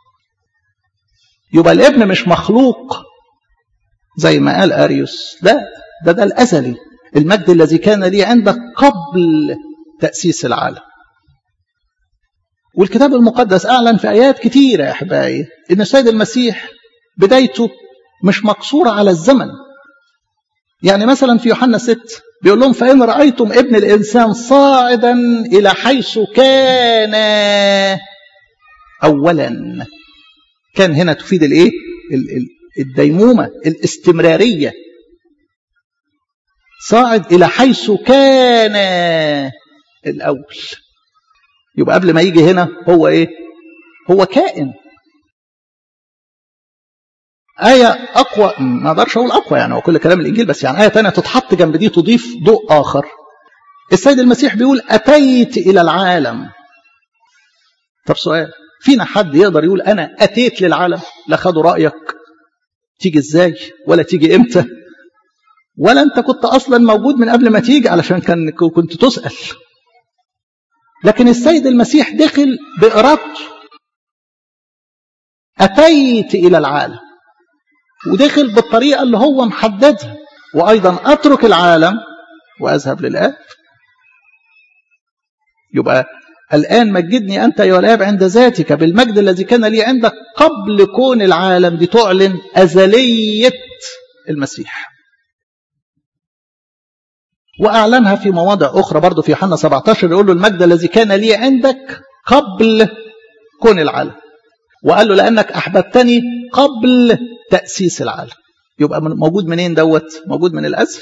يبقى الابن مش مخلوق زي ما قال أريوس. لا، ده ده الأزلي، المجد الذي كان لي عندك قبل تأسيس العالم. والكتاب المقدس أعلن في آيات كتيرة يا أحبائي إن السيد المسيح بدايته مش مقصورة على الزمن. يعني مثلا في يوحنا ستة بيقول لهم فإن رأيتم ابن الإنسان صاعدا إلى حيث كان أولا. كان هنا تفيد الإيه؟ الديمومة، الاستمرارية. صاعد إلى حيث كان الأول. يبقى قبل ما يجي هنا هو إيه؟ هو كائن. آية أقوى، ما أقدرش أقول أقوى يعني، وكل كلام الإنجيل، بس يعني آية تانية تتحط جنب دي تضيف ضوء آخر. السيد المسيح بيقول أتيت إلى العالم. طب سؤال، فينا حد يقدر يقول أنا أتيت للعالم؟ لا خدوا رأيك تيجي إزاي ولا تيجي إمتى، ولا أنت كنت أصلا موجود من قبل ما تيجي علشان كان كنت تسأل. لكن السيد المسيح دخل بإرادته. أتيت إلى العالم، ودخل بالطريقة اللي هو محددها، وأيضا أترك العالم وأذهب للآب. يبقى الآن مجدني أنت أيها الآب عند ذاتك بالمجد الذي كان لي عندك قبل كون العالم. دي تعلن أزلية المسيح، وأعلنها في مواضع أخرى برضو. في يوحنا سبعة عشر يقول له المجد الذي كان لي عندك قبل كون العالم، وقال له لأنك أحببتني قبل تأسيس العالم. يبقى موجود منين دوت؟ موجود من الأزل.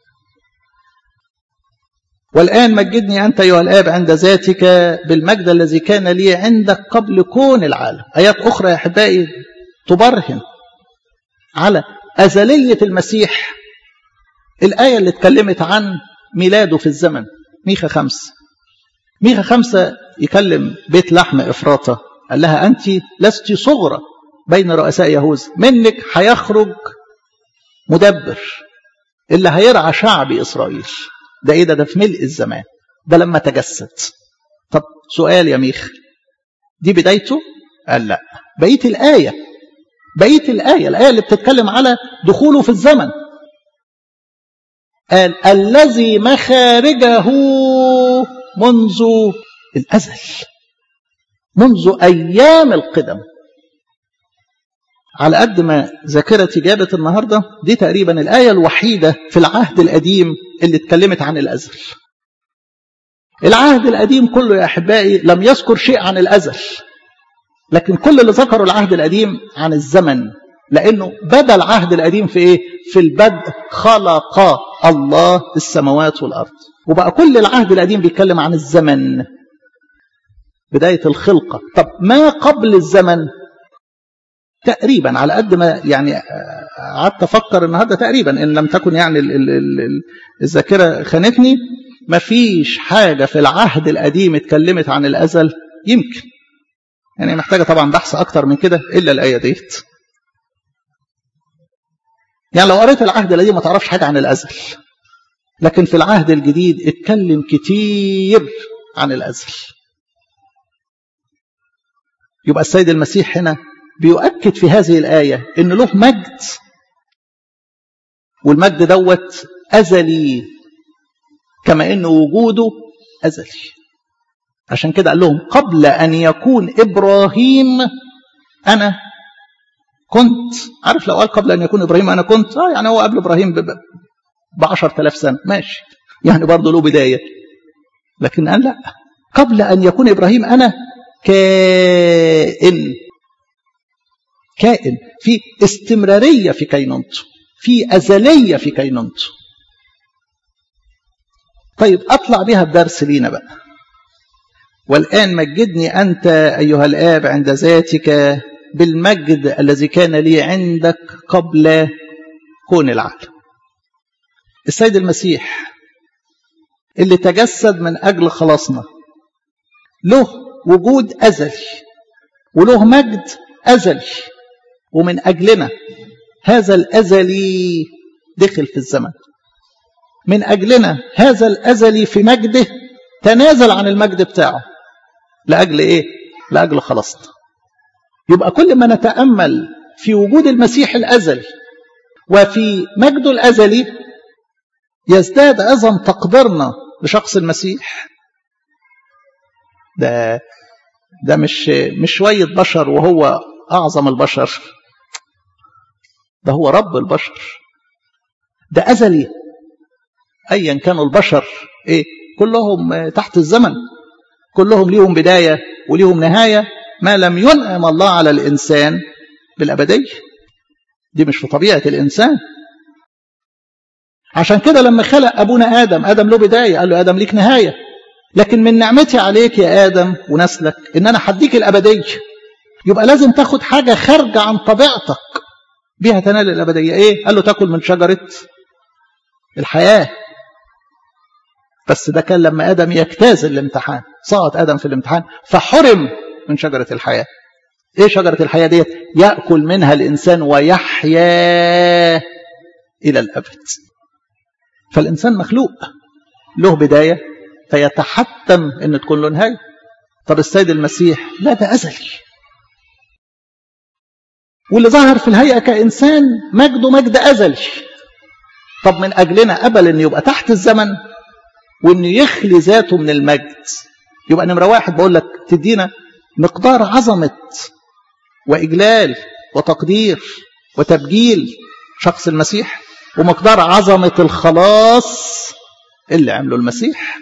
والآن مجدني أنت أيها الآب عند ذاتك بالمجد الذي كان لي عندك قبل كون العالم. آيات أخرى يا أحبائي تبرهن على أزلية المسيح. الآية اللي اتكلمت عن ميلاده في الزمن، ميخا خمسة. ميخا خمسة يكلم بيت لحم إفراطة، قال لها أنت لست صغرى بين رؤساء يهوذا، منك هيخرج مدبر اللي هيرعى شعب إسرائيل. ده إيه ده؟ ده في ملء الزمان، ده لما تجسد. طب سؤال يا ميخ، دي بدايته؟ قال لا، بقية الآية، بقية الآية الآية اللي بتتكلم على دخوله في الزمن. قال الذي مخارجه منذ الأزل، منذ أيام القدم. على قد ما ذاكرتي جابت النهاردة، دي تقريبا الآية الوحيدة في العهد القديم اللي اتكلمت عن الأزل. العهد القديم كله يا أحبائي لم يذكر شيء عن الأزل، لكن كل اللي ذكره العهد القديم عن الزمن، لأنه بدأ العهد القديم في إيه؟ في البدء خلق الله السماوات والأرض. وبقى كل العهد القديم بيتكلم عن الزمن، بداية الخلقة. طب ما قبل الزمن تقريبا على قد ما يعني قعدت أفكر النهاردة، تقريبا إن لم تكن يعني الذاكرة خانتني، ما فيش حاجة في العهد القديم اتكلمت عن الأزل. يمكن يعني محتاجة طبعا بحث أكتر من كده إلا الآية ديت. يعني لو قريت العهد القديم ما تعرفش حاجة عن الأزل، لكن في العهد الجديد اتكلم كتير عن الأزل. يبقى السيد المسيح هنا بيؤكد في هذه الآية إن له مجد، والمجد دوت أزلي، كما إن وجوده أزلي. عشان كده قال لهم قبل أن يكون إبراهيم أنا كنت. عارف لو قال قبل أن يكون إبراهيم أنا كنت، آه يعني هو قبل إبراهيم بعشر تلاف سنة، ماشي، يعني برضه له بداية. لكن قال لا، قبل أن يكون إبراهيم أنا كائن. كائن في استمرارية في كينونته، في أزلية في كينونته. طيب أطلع بها بدرس لينا بقى. والآن مجدني أنت أيها الآب عند ذاتك بالمجد الذي كان لي عندك قبل كون العالم. السيد المسيح اللي تجسد من أجل خلاصنا له وجود أزلي، وله مجد أزلي، ومن أجلنا هذا الأزلي دخل في الزمن. من أجلنا هذا الأزلي في مجده تنازل عن المجد بتاعه. لأجل إيه؟ لأجل خلاصنا. يبقى كل ما نتأمل في وجود المسيح الأزلي وفي مجده الأزلي يزداد عظم تقديرنا لشخص المسيح. ده ده مش مش شوية بشر وهو أعظم البشر، ده هو رب البشر، ده أزلي. أيا كانوا البشر إيه، كلهم تحت الزمن، كلهم ليهم بداية وليهم نهاية، ما لم ينعم الله على الإنسان بالأبدية. دي مش في طبيعة الإنسان. عشان كده لما خلق أبونا آدم، آدم له بداية، قال له آدم ليك نهاية، لكن من نعمتي عليك يا آدم ونسلك إن أنا حديك الأبدية. يبقى لازم تاخد حاجة خارجة عن طبيعتك بيها تنال الأبدية. إيه؟ قال له تاكل من شجرة الحياة. بس ده كان لما آدم يجتاز الامتحان، سقط آدم في الامتحان فحرم من شجرة الحياة. إيه شجرة الحياة ديت؟ يأكل منها الإنسان ويحيا إلى الأبد. فالإنسان مخلوق له بداية فيتحتم أن تكون له نهاية. طب السيد المسيح لا، ده أزلي. واللي ظهر في الهيئة كإنسان مجده مجد أزلي. طب من أجلنا قبل أن يبقى تحت الزمن وأنه يخلي ذاته من المجد. يبقى نمرة واحد بقول لك تدينا مقدار عظمة وإجلال وتقدير وتبجيل شخص المسيح، ومقدار عظمة الخلاص اللي عمله المسيح.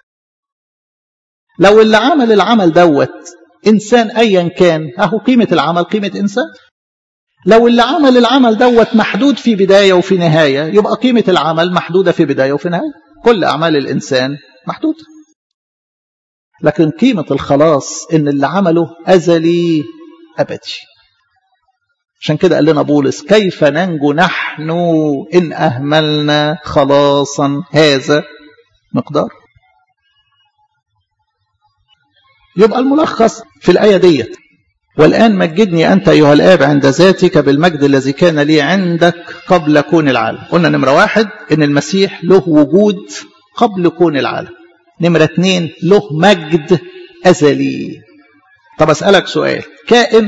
لو اللي عمل العمل دوت إنسان أيا كان، أهو قيمة العمل قيمة إنسان. لو اللي عمل العمل دوت محدود في بداية وفي نهاية، يبقى قيمة العمل محدودة في بداية وفي نهاية. كل أعمال الإنسان محدودة، لكن قيمة الخلاص إن اللي عمله أزلي أبدي. عشان كده قال لنا بولس: كيف ننجو نحن إن أهملنا خلاصا هذا مقدار. يبقى الملخص في الآية ديت: والآن مجدني أنت أيها الآب عند ذاتك بالمجد الذي كان لي عندك قبل كون العالم. قلنا نمرة واحد إن المسيح له وجود قبل كون العالم. نمرة اتنين له مجد أزلي. طب أسألك سؤال: كائن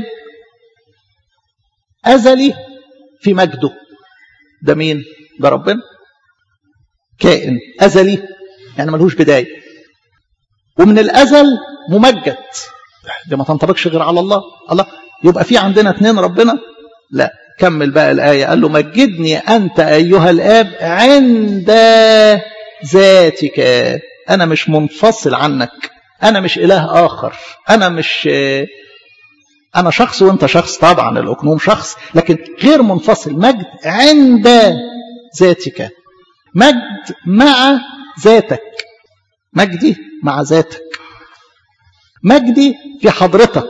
أزلي في مجده ده مين؟ ده ربنا. كائن أزلي يعني ملهوش بداية، ومن الأزل ممجد. دي ما تنطبقش غير على الله. الله يبقى في عندنا اتنين ربنا؟ لا. كمل بقى الآية، قال له: مجدني أنت أيها الآب عند ذاتك. أنا مش منفصل عنك، أنا مش إله آخر، أنا مش أنا شخص وأنت شخص، طبعا الأقنوم شخص لكن غير منفصل. مجد عند ذاتك، مجد مع ذاتك. مجدي مع ذاتك، مجدي في حضرتك.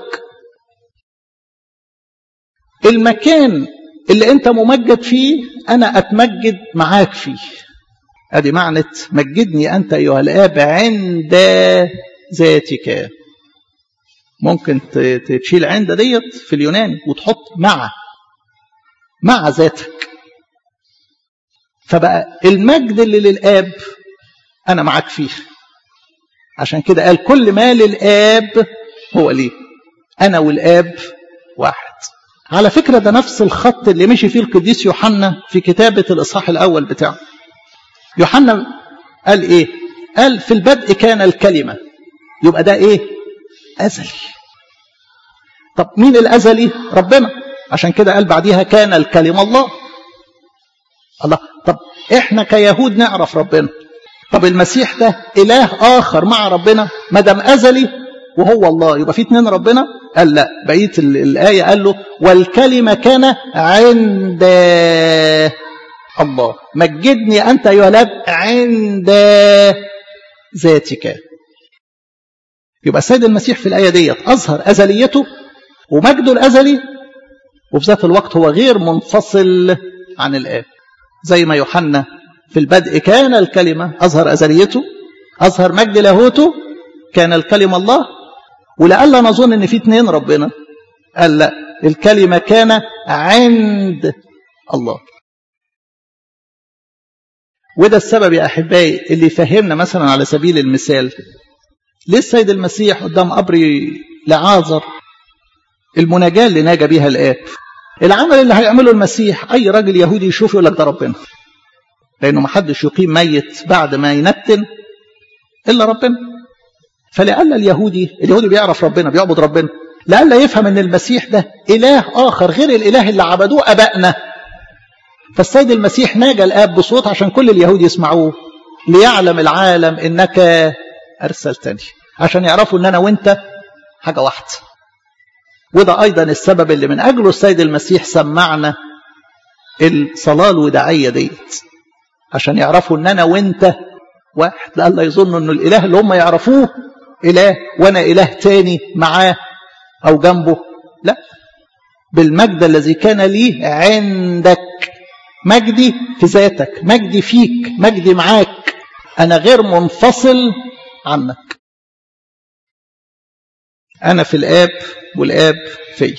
المكان اللي أنت ممجد فيه أنا أتمجد معاك فيه. أدي معنى مجدني أنت أيها الآب عند ذاتك. ممكن تشيل عند ديت في اليوناني وتحط مع مع ذاتك. فبقى المجد اللي للآب أنا معاك فيه. عشان كده قال: كل ما للآب هو ليه. أنا والآب واحد. على فكرة ده نفس الخط اللي مشي فيه القديس يوحنا في كتابة الإصحاح الأول بتاعه. يوحنا قال إيه؟ قال: في البدء كان الكلمة. يبقى ده إيه؟ أزلي. طب مين الأزلي؟ ربنا. عشان كده قال بعديها: كان الكلمة الله. الله. طب إحنا كيهود نعرف ربنا. طب المسيح ده إله آخر مع ربنا، ما دام أزلي وهو الله يبقى في اتنين ربنا؟ قال لا. بقية الآية قال له: والكلمة كان عند الله. مجدني أنت أيها الآب عند ذاتك. يبقى السيد المسيح في الآية ديت أظهر أزليته ومجده الأزلي، وفي ذات الوقت هو غير منفصل عن الآب. زي ما يوحنا في البدء كان الكلمة أظهر أزليته، أظهر مجد لاهوته، كان الكلمة الله. ولألا نظن أن في اتنين ربنا، قال لا، الكلمة كان عند الله. وده السبب يا أحبائي اللي يفهمنا مثلا على سبيل المثال ليه السيد المسيح قدام قبر لعازر المناجاة اللي ناجى بيها الآب. العمل اللي هيعمله المسيح أي راجل يهودي يشوف يقول لك ده ربنا، لأنه ما حدش يقيم ميت بعد ما ينتن إلا ربنا. فلألا اليهودي اليهودي بيعرف ربنا، بيعبد ربنا، لألا يفهم أن المسيح ده إله آخر غير الإله اللي عبدوه أبائنا. فالسيد المسيح ناجى الآب بصوت عشان كل اليهود يسمعوه: ليعلم العالم إنك أرسلتني. عشان يعرفوا أن أنا وإنت حاجة واحدة. وده أيضا السبب اللي من أجله السيد المسيح سمعنا الصلاة الوداعية ديت، عشان يعرفوا أن أنا وإنت واحد. لألا يظنوا أن الإله اللي هم يعرفوه إله وأنا إله تاني معاه أو جنبه. لا، بالمجد الذي كان لي عندك. مجدي في ذاتك، مجدي فيك، مجدي معاك. أنا غير منفصل عنك. أنا في الآب والآب في.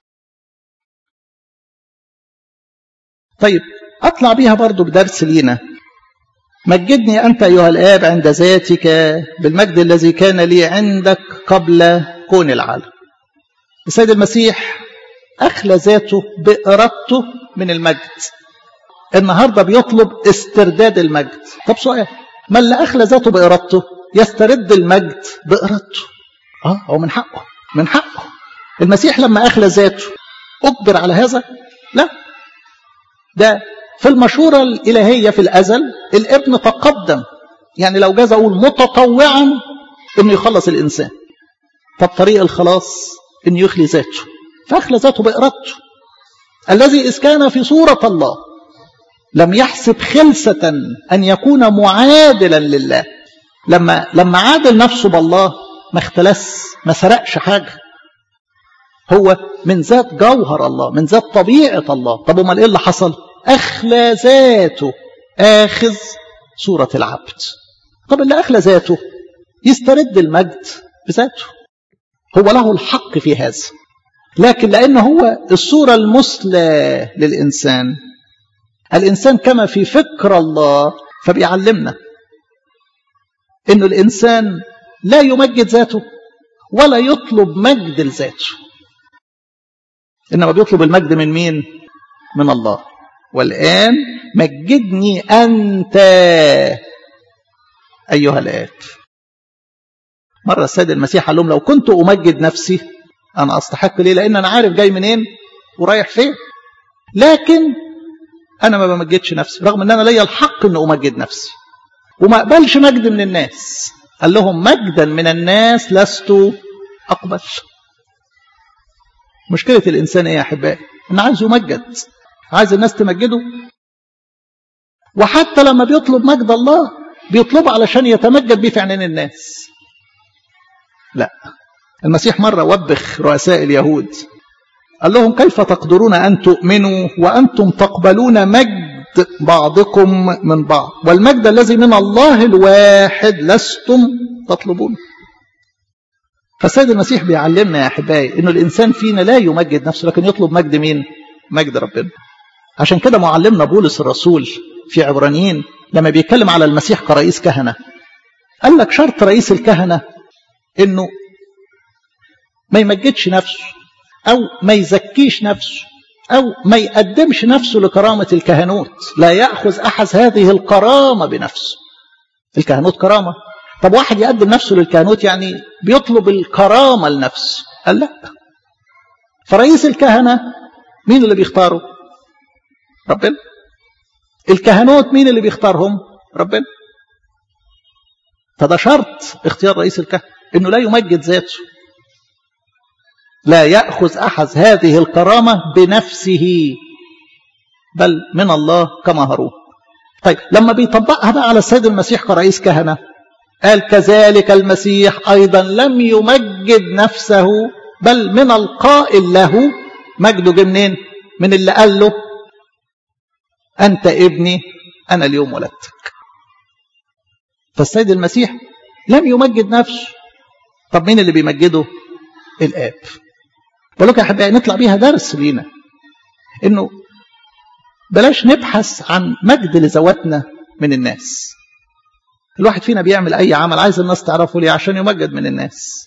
طيب أطلع بيها برضو بدرس لينا. مجدني أنت أيها الآب عند ذاتك بالمجد الذي كان لي عندك قبل كون العالم. السيد المسيح أخلى ذاته بإرادته من المجد. النهاردة بيطلب استرداد المجد. طب سؤال، ما اللي أخلى ذاته بإرادته يسترد المجد بإرادته؟ آه هو من حقه، من حقه. المسيح لما أخلى ذاته أجبر على هذا؟ لا، ده في المشورة الإلهية في الأزل الابن تقدم، يعني لو جاز أقول متطوعا إنه يخلص الإنسان. طب طريق الخلاص إنه يخلي ذاته، فأخلى ذاته بإرادته. الذي إذ كان في صورة الله لم يحسب خلسة أن يكون معادلا لله. لما لما عادل نفسه بالله ما اختلس، ما سرقش حاجة، هو من ذات جوهر الله، من ذات طبيعة الله. طب امال ايه اللي حصل؟ أخلى ذاته، آخذ صورة العبد. طب اللي أخلى ذاته يسترد المجد بذاته، هو له الحق في هذا. لكن لأنه هو الصورة المثلى للإنسان، الإنسان كما في فكر الله، فبيعلمنا إنه الإنسان لا يمجد ذاته ولا يطلب مجد لذاته، إنما بيطلب المجد من مين؟ من الله. والآن مجدني أنت أيها الآب. مرة السيد المسيح قال لهم لو كنت أمجد نفسي أنا أستحق ليه؟ لأن أنا عارف جاي منين ورايح فين. لكن أنا ما بمجدش نفسي، رغم أن أنا ليا الحق أن أمجد نفسي، وما أقبلش مجد من الناس. قال لهم مجدا من الناس لست أقبل. مشكلة الإنسان إيه يا أحبائي؟ إنه عايز يمجد، عايز الناس تمجده. وحتى لما بيطلب مجد الله بيطلبه علشان يتمجد بيه في عينين الناس. لا، المسيح مرة وبخ رؤساء اليهود، قال لهم كيف تقدرون أن تؤمنوا وأنتم تقبلون مجد بعضكم من بعض، والمجد الذي من الله الواحد لستم تطلبون. فالسيد المسيح بيعلمنا يا أحبائي إنه الإنسان فينا لا يمجد نفسه، لكن يطلب مجد مين؟ مجد ربنا. عشان كده معلمنا بولس الرسول في عبرانيين لما بيتكلم على المسيح كرئيس كهنة قال لك شرط رئيس الكهنة إنه ما يمجدش نفسه أو ما يزكيش نفسه أو ما يقدمش نفسه لكرامة الكهنوت. لا يأخذ أحد هذه الكرامة بنفسه. الكهنوت كرامة. طب واحد يقدم نفسه للكهنوت يعني بيطلب الكرامة لنفسه. قال لا. فرئيس الكهنة مين اللي بيختاره؟ ربنا. الكهنوت مين اللي بيختارهم؟ ربنا. فده شرط اختيار رئيس الكهنة إنه لا يمجد ذاته. لا يأخذ أحد هذه الكرامة بنفسه بل من الله كما هارون. طيب لما بيطبقها بقى على السيد المسيح كرئيس كهنة قال كذلك المسيح أيضا لم يمجد نفسه بل من القائل له. مجده جه منين؟ من اللي قال له أنت ابني أنا اليوم ولدتك. فالسيد المسيح لم يمجد نفسه. طب مين اللي بيمجده؟ الآب. بقول لك يا أحبائي نطلع بيها درس لينا إنه بلاش نبحث عن مجد لذواتنا من الناس. الواحد فينا بيعمل أي عمل عايز الناس تعرفه ليه؟ عشان يمجد من الناس.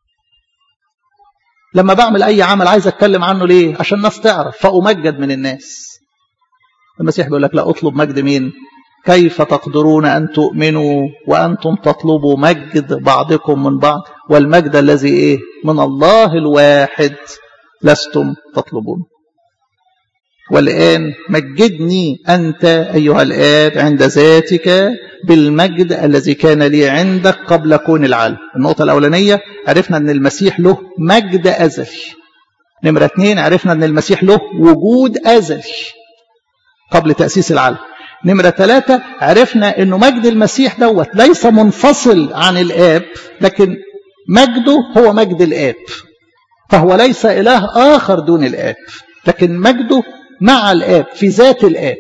لما بعمل أي عمل عايز أتكلم عنه ليه؟ عشان الناس تعرف فأمجد من الناس. المسيح بيقول لك لا، أطلب مجد مين؟ كيف تقدرون أن تؤمنوا وأنتم تطلبوا مجد بعضكم من بعض والمجد الذي إيه؟ من الله الواحد لستم تطلبون. والآن مجدني أنت أيها الآب عند ذاتك بالمجد الذي كان لي عندك قبل كون العالم. النقطة الأولانية عرفنا أن المسيح له مجد أزلي. نمرة اثنين عرفنا أن المسيح له وجود أزلي قبل تأسيس العالم. نمرة ثلاثة عرفنا أنه مجد المسيح دوت ليس منفصل عن الآب، لكن مجده هو مجد الآب، فهو ليس إله آخر دون الآب، لكن مجده مع الآب في ذات الآب.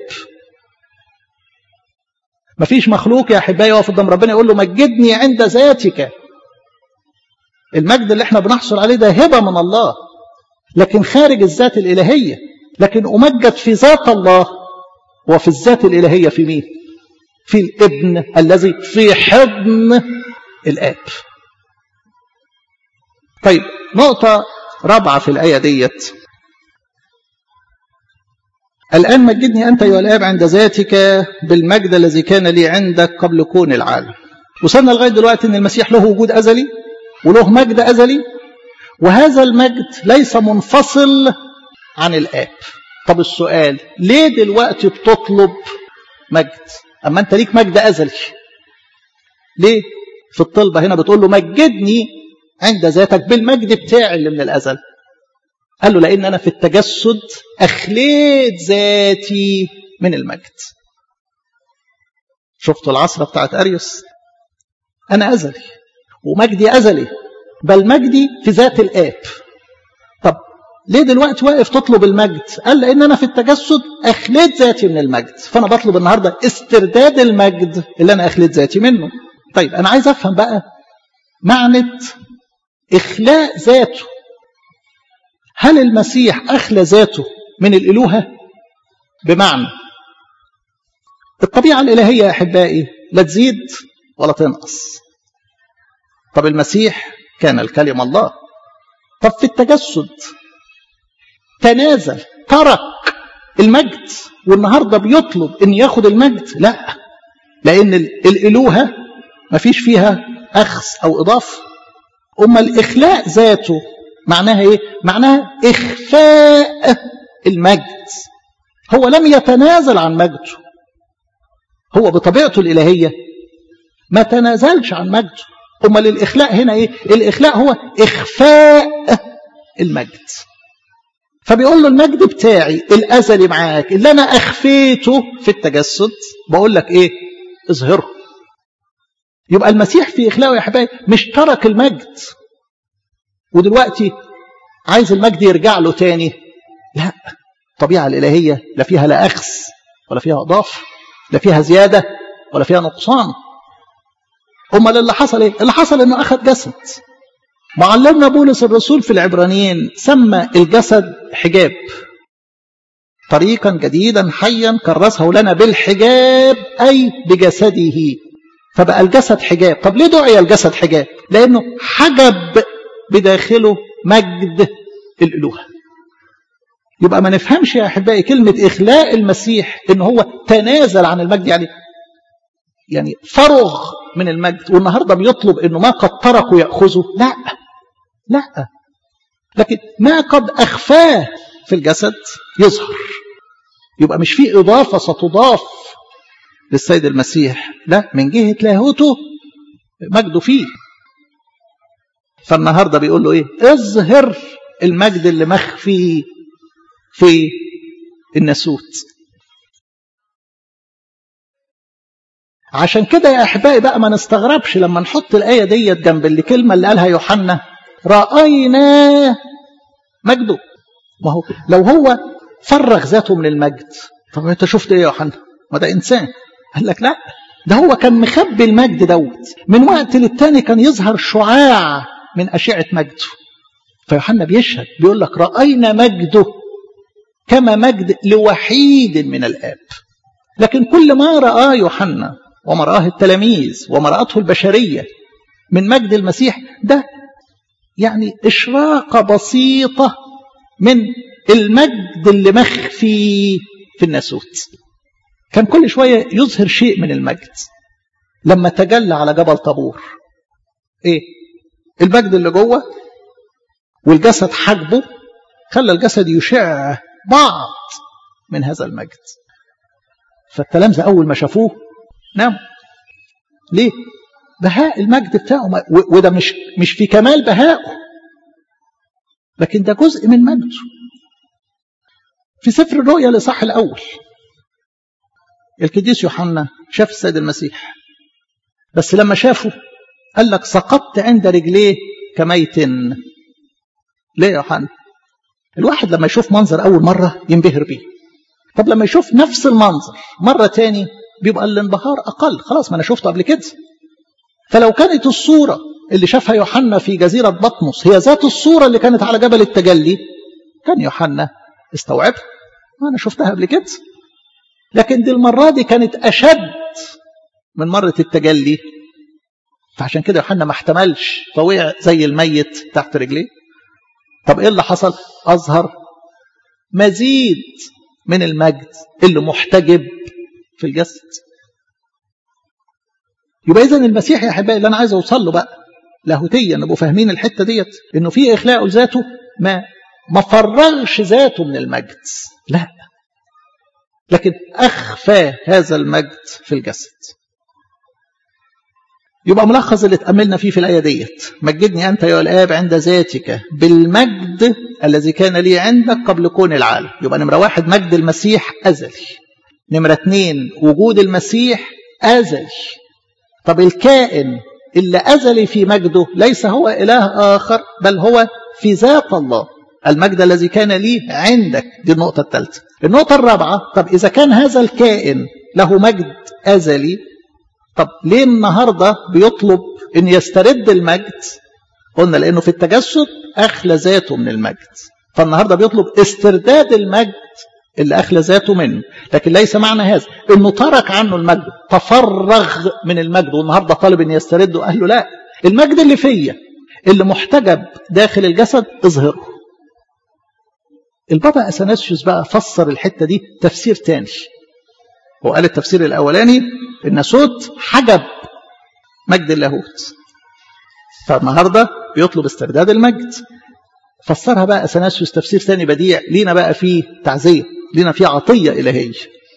مفيش مخلوق يا أحبائي يقف قدام ربنا يقول له مجدني عند ذاتك. المجد اللي احنا بنحصل عليه ده هبة من الله، لكن خارج الذات الإلهية. لكن أمجد في ذات الله وفي الذات الإلهية في مين؟ في الابن الذي في حضن الآب. طيب نقطة رابعة في الآية ديت الآن مجدني أنت أيها الآب عند ذاتك بالمجد الذي كان لي عندك قبل كون العالم. وصلنا لغاية دلوقتي أن المسيح له وجود أزلي وله مجد أزلي، وهذا المجد ليس منفصل عن الآب. طب السؤال، ليه دلوقتي بتطلب مجد أما أنت ليك مجد أزلي؟ ليه في الطلبة هنا بتقول له مجدني عند ذاتك بالمجد بتاعي اللي من الأزل؟ قال له لأن أنا في التجسد أخليت ذاتي من المجد. شفتوا العصرة بتاعت أريوس؟ أنا أزلي ومجدي أزلي، بل مجدي في ذات الآب. طب ليه دلوقتي واقف تطلب المجد؟ قال لأن أنا في التجسد أخليت ذاتي من المجد، فأنا بطلب النهاردة استرداد المجد اللي أنا أخليت ذاتي منه. طيب أنا عايز أفهم بقى معنى إخلاء ذاته. هل المسيح أخلى ذاته من الإلوهة؟ بمعنى الطبيعة الإلهية يا أحبائي لا تزيد ولا تنقص. طب المسيح كان الكلمة الله، طب في التجسد تنازل ترك المجد والنهاردة بيطلب أن ياخد المجد؟ لا، لأن الإلوهة ما فيش فيها أخذ أو إضافة. أما الإخلاء ذاته معناها إيه؟ معناها إخفاء المجد. هو لم يتنازل عن مجده، هو بطبيعته الإلهية ما تنازلش عن مجده. أما الإخلاء هنا إيه؟ الإخلاء هو إخفاء المجد. فبيقول له المجد بتاعي الأزلي معاك اللي أنا أخفيته في التجسد بقول لك إيه؟ اظهره. يبقى المسيح في إخلاقه يا حبايبي مش ترك المجد ودلوقتي عايز المجد يرجع له تاني، لا. الطبيعة الإلهية لا فيها لا أخذ ولا فيها إضافة، لا فيها زيادة ولا فيها نقصان. أمال اللي حصل إيه؟ اللي حصل إنه أخذ جسد. معلمنا بولس الرسول في العبرانيين سمى الجسد حجاب، طريقا جديدا حيا كرسه لنا بالحجاب أي بجسده، فبقى الجسد حجاب. طب ليه دعي الجسد حجاب؟ لأنه حجب بداخله مجد الإلوهة. يبقى ما نفهمش يا أحبائي كلمة إخلاء المسيح إن هو تنازل عن المجد، يعني يعني فرغ من المجد والنهاردة بيطلب إنه ما قد تركه يأخذه. لا لا، لكن ما قد أخفاه في الجسد يظهر. يبقى مش فيه إضافة ستضاف للسيد المسيح، لا، من جهة لاهوته مجده فيه. فالنهاردة بيقول له إيه؟ اظهر المجد اللي مخفي في الناسوت. عشان كده يا أحبائي بقى ما نستغربش لما نحط الآية ديت جنب الكلمة اللي قالها يوحنا رأينا مجده. ما هو لو هو فرغ ذاته من المجد، طب انت شفت ايه يا يوحنا؟ ما ده إنسان. قال لك لا، ده هو كان مخبي المجد دوت، من وقت للتاني كان يظهر شعاع من أشعة مجده. فيوحنا بيشهد بيقول لك رأينا مجده كما مجد لوحيد من الآب. لكن كل ما رآه يوحنا وما رآه التلاميذ وما رأته البشرية من مجد المسيح ده يعني إشراقة بسيطة من المجد اللي مخفي في الناسوت. كان كل شوية يظهر شيء من المجد. لما تجلى على جبل طابور إيه؟ المجد اللي جوه والجسد حجبه خلى الجسد يشع بعض من هذا المجد. فالتلامذة أول ما شافوه ناموا. ليه؟ بهاء المجد بتاعه، وده مش مش في كمال بهائه، لكن ده جزء من مجده. في سفر الرؤيا الإصحاح الأول القديس يوحنا شاف السيد المسيح، بس لما شافه قال لك سقطت عند رجليه كميت. ليه يا يوحنا؟ الواحد لما يشوف منظر أول مرة ينبهر بيه، طب لما يشوف نفس المنظر مرة تاني بيبقى الانبهار أقل. خلاص ما أنا شفته قبل كده. فلو كانت الصورة اللي شافها يوحنا في جزيرة بطمس هي ذات الصورة اللي كانت على جبل التجلي كان يوحنا استوعبها، ما أنا شفتها قبل كده. لكن دي المرة دي كانت أشد من مرة التجلي، فعشان كده يوحنا ما احتملش فوقع زي الميت تحت رجليه. طب إيه اللي حصل؟ أظهر مزيد من المجد اللي محتجب في الجسد. يبقى إذن المسيح يا أحبائي اللي أنا عايز أوصل له بقى لاهوتيا نبقوا فاهمين الحتة ديت، إنه في إخلاء لذاته ما ما فرغش ذاته من المجد، لا، لكن أخفى هذا المجد في الجسد. يبقى ملخص اللي تأملنا فيه في الآية ديت: مجدني أنت يا الآب عند ذاتك بالمجد الذي كان لي عندك قبل كون العالم. يبقى نمرة واحد مجد المسيح أزلي. نمرة اتنين وجود المسيح أزلي. طب الكائن اللي أزلي في مجده ليس هو إله آخر، بل هو في ذات الله. المجد الذي كان لي عندك، دي النقطة الثالثة. النقطة الرابعة: طب إذا كان هذا الكائن له مجد أزلي، طب ليه النهاردة بيطلب أن يسترد المجد؟ قلنا لأنه في التجسد أخلى ذاته من المجد، فالنهاردة بيطلب استرداد المجد اللي أخلى ذاته منه. لكن ليس معنى هذا أنه ترك عنه المجد، تفرغ من المجد والنهاردة طالب أن يسترده. قال له لا، المجد اللي فيا اللي محتجب داخل الجسد اظهره. البابا أثناسيوس بقى فسر الحتة دي تفسير تاني. هو قال التفسير الأولاني إن صوت حجب مجد اللاهوت، فالنهاردة بيطلب استرداد المجد. فسرها بقى أثناسيوس تفسير ثاني بديع لينا بقى فيه تعزية، لينا فيه عطية إلهية.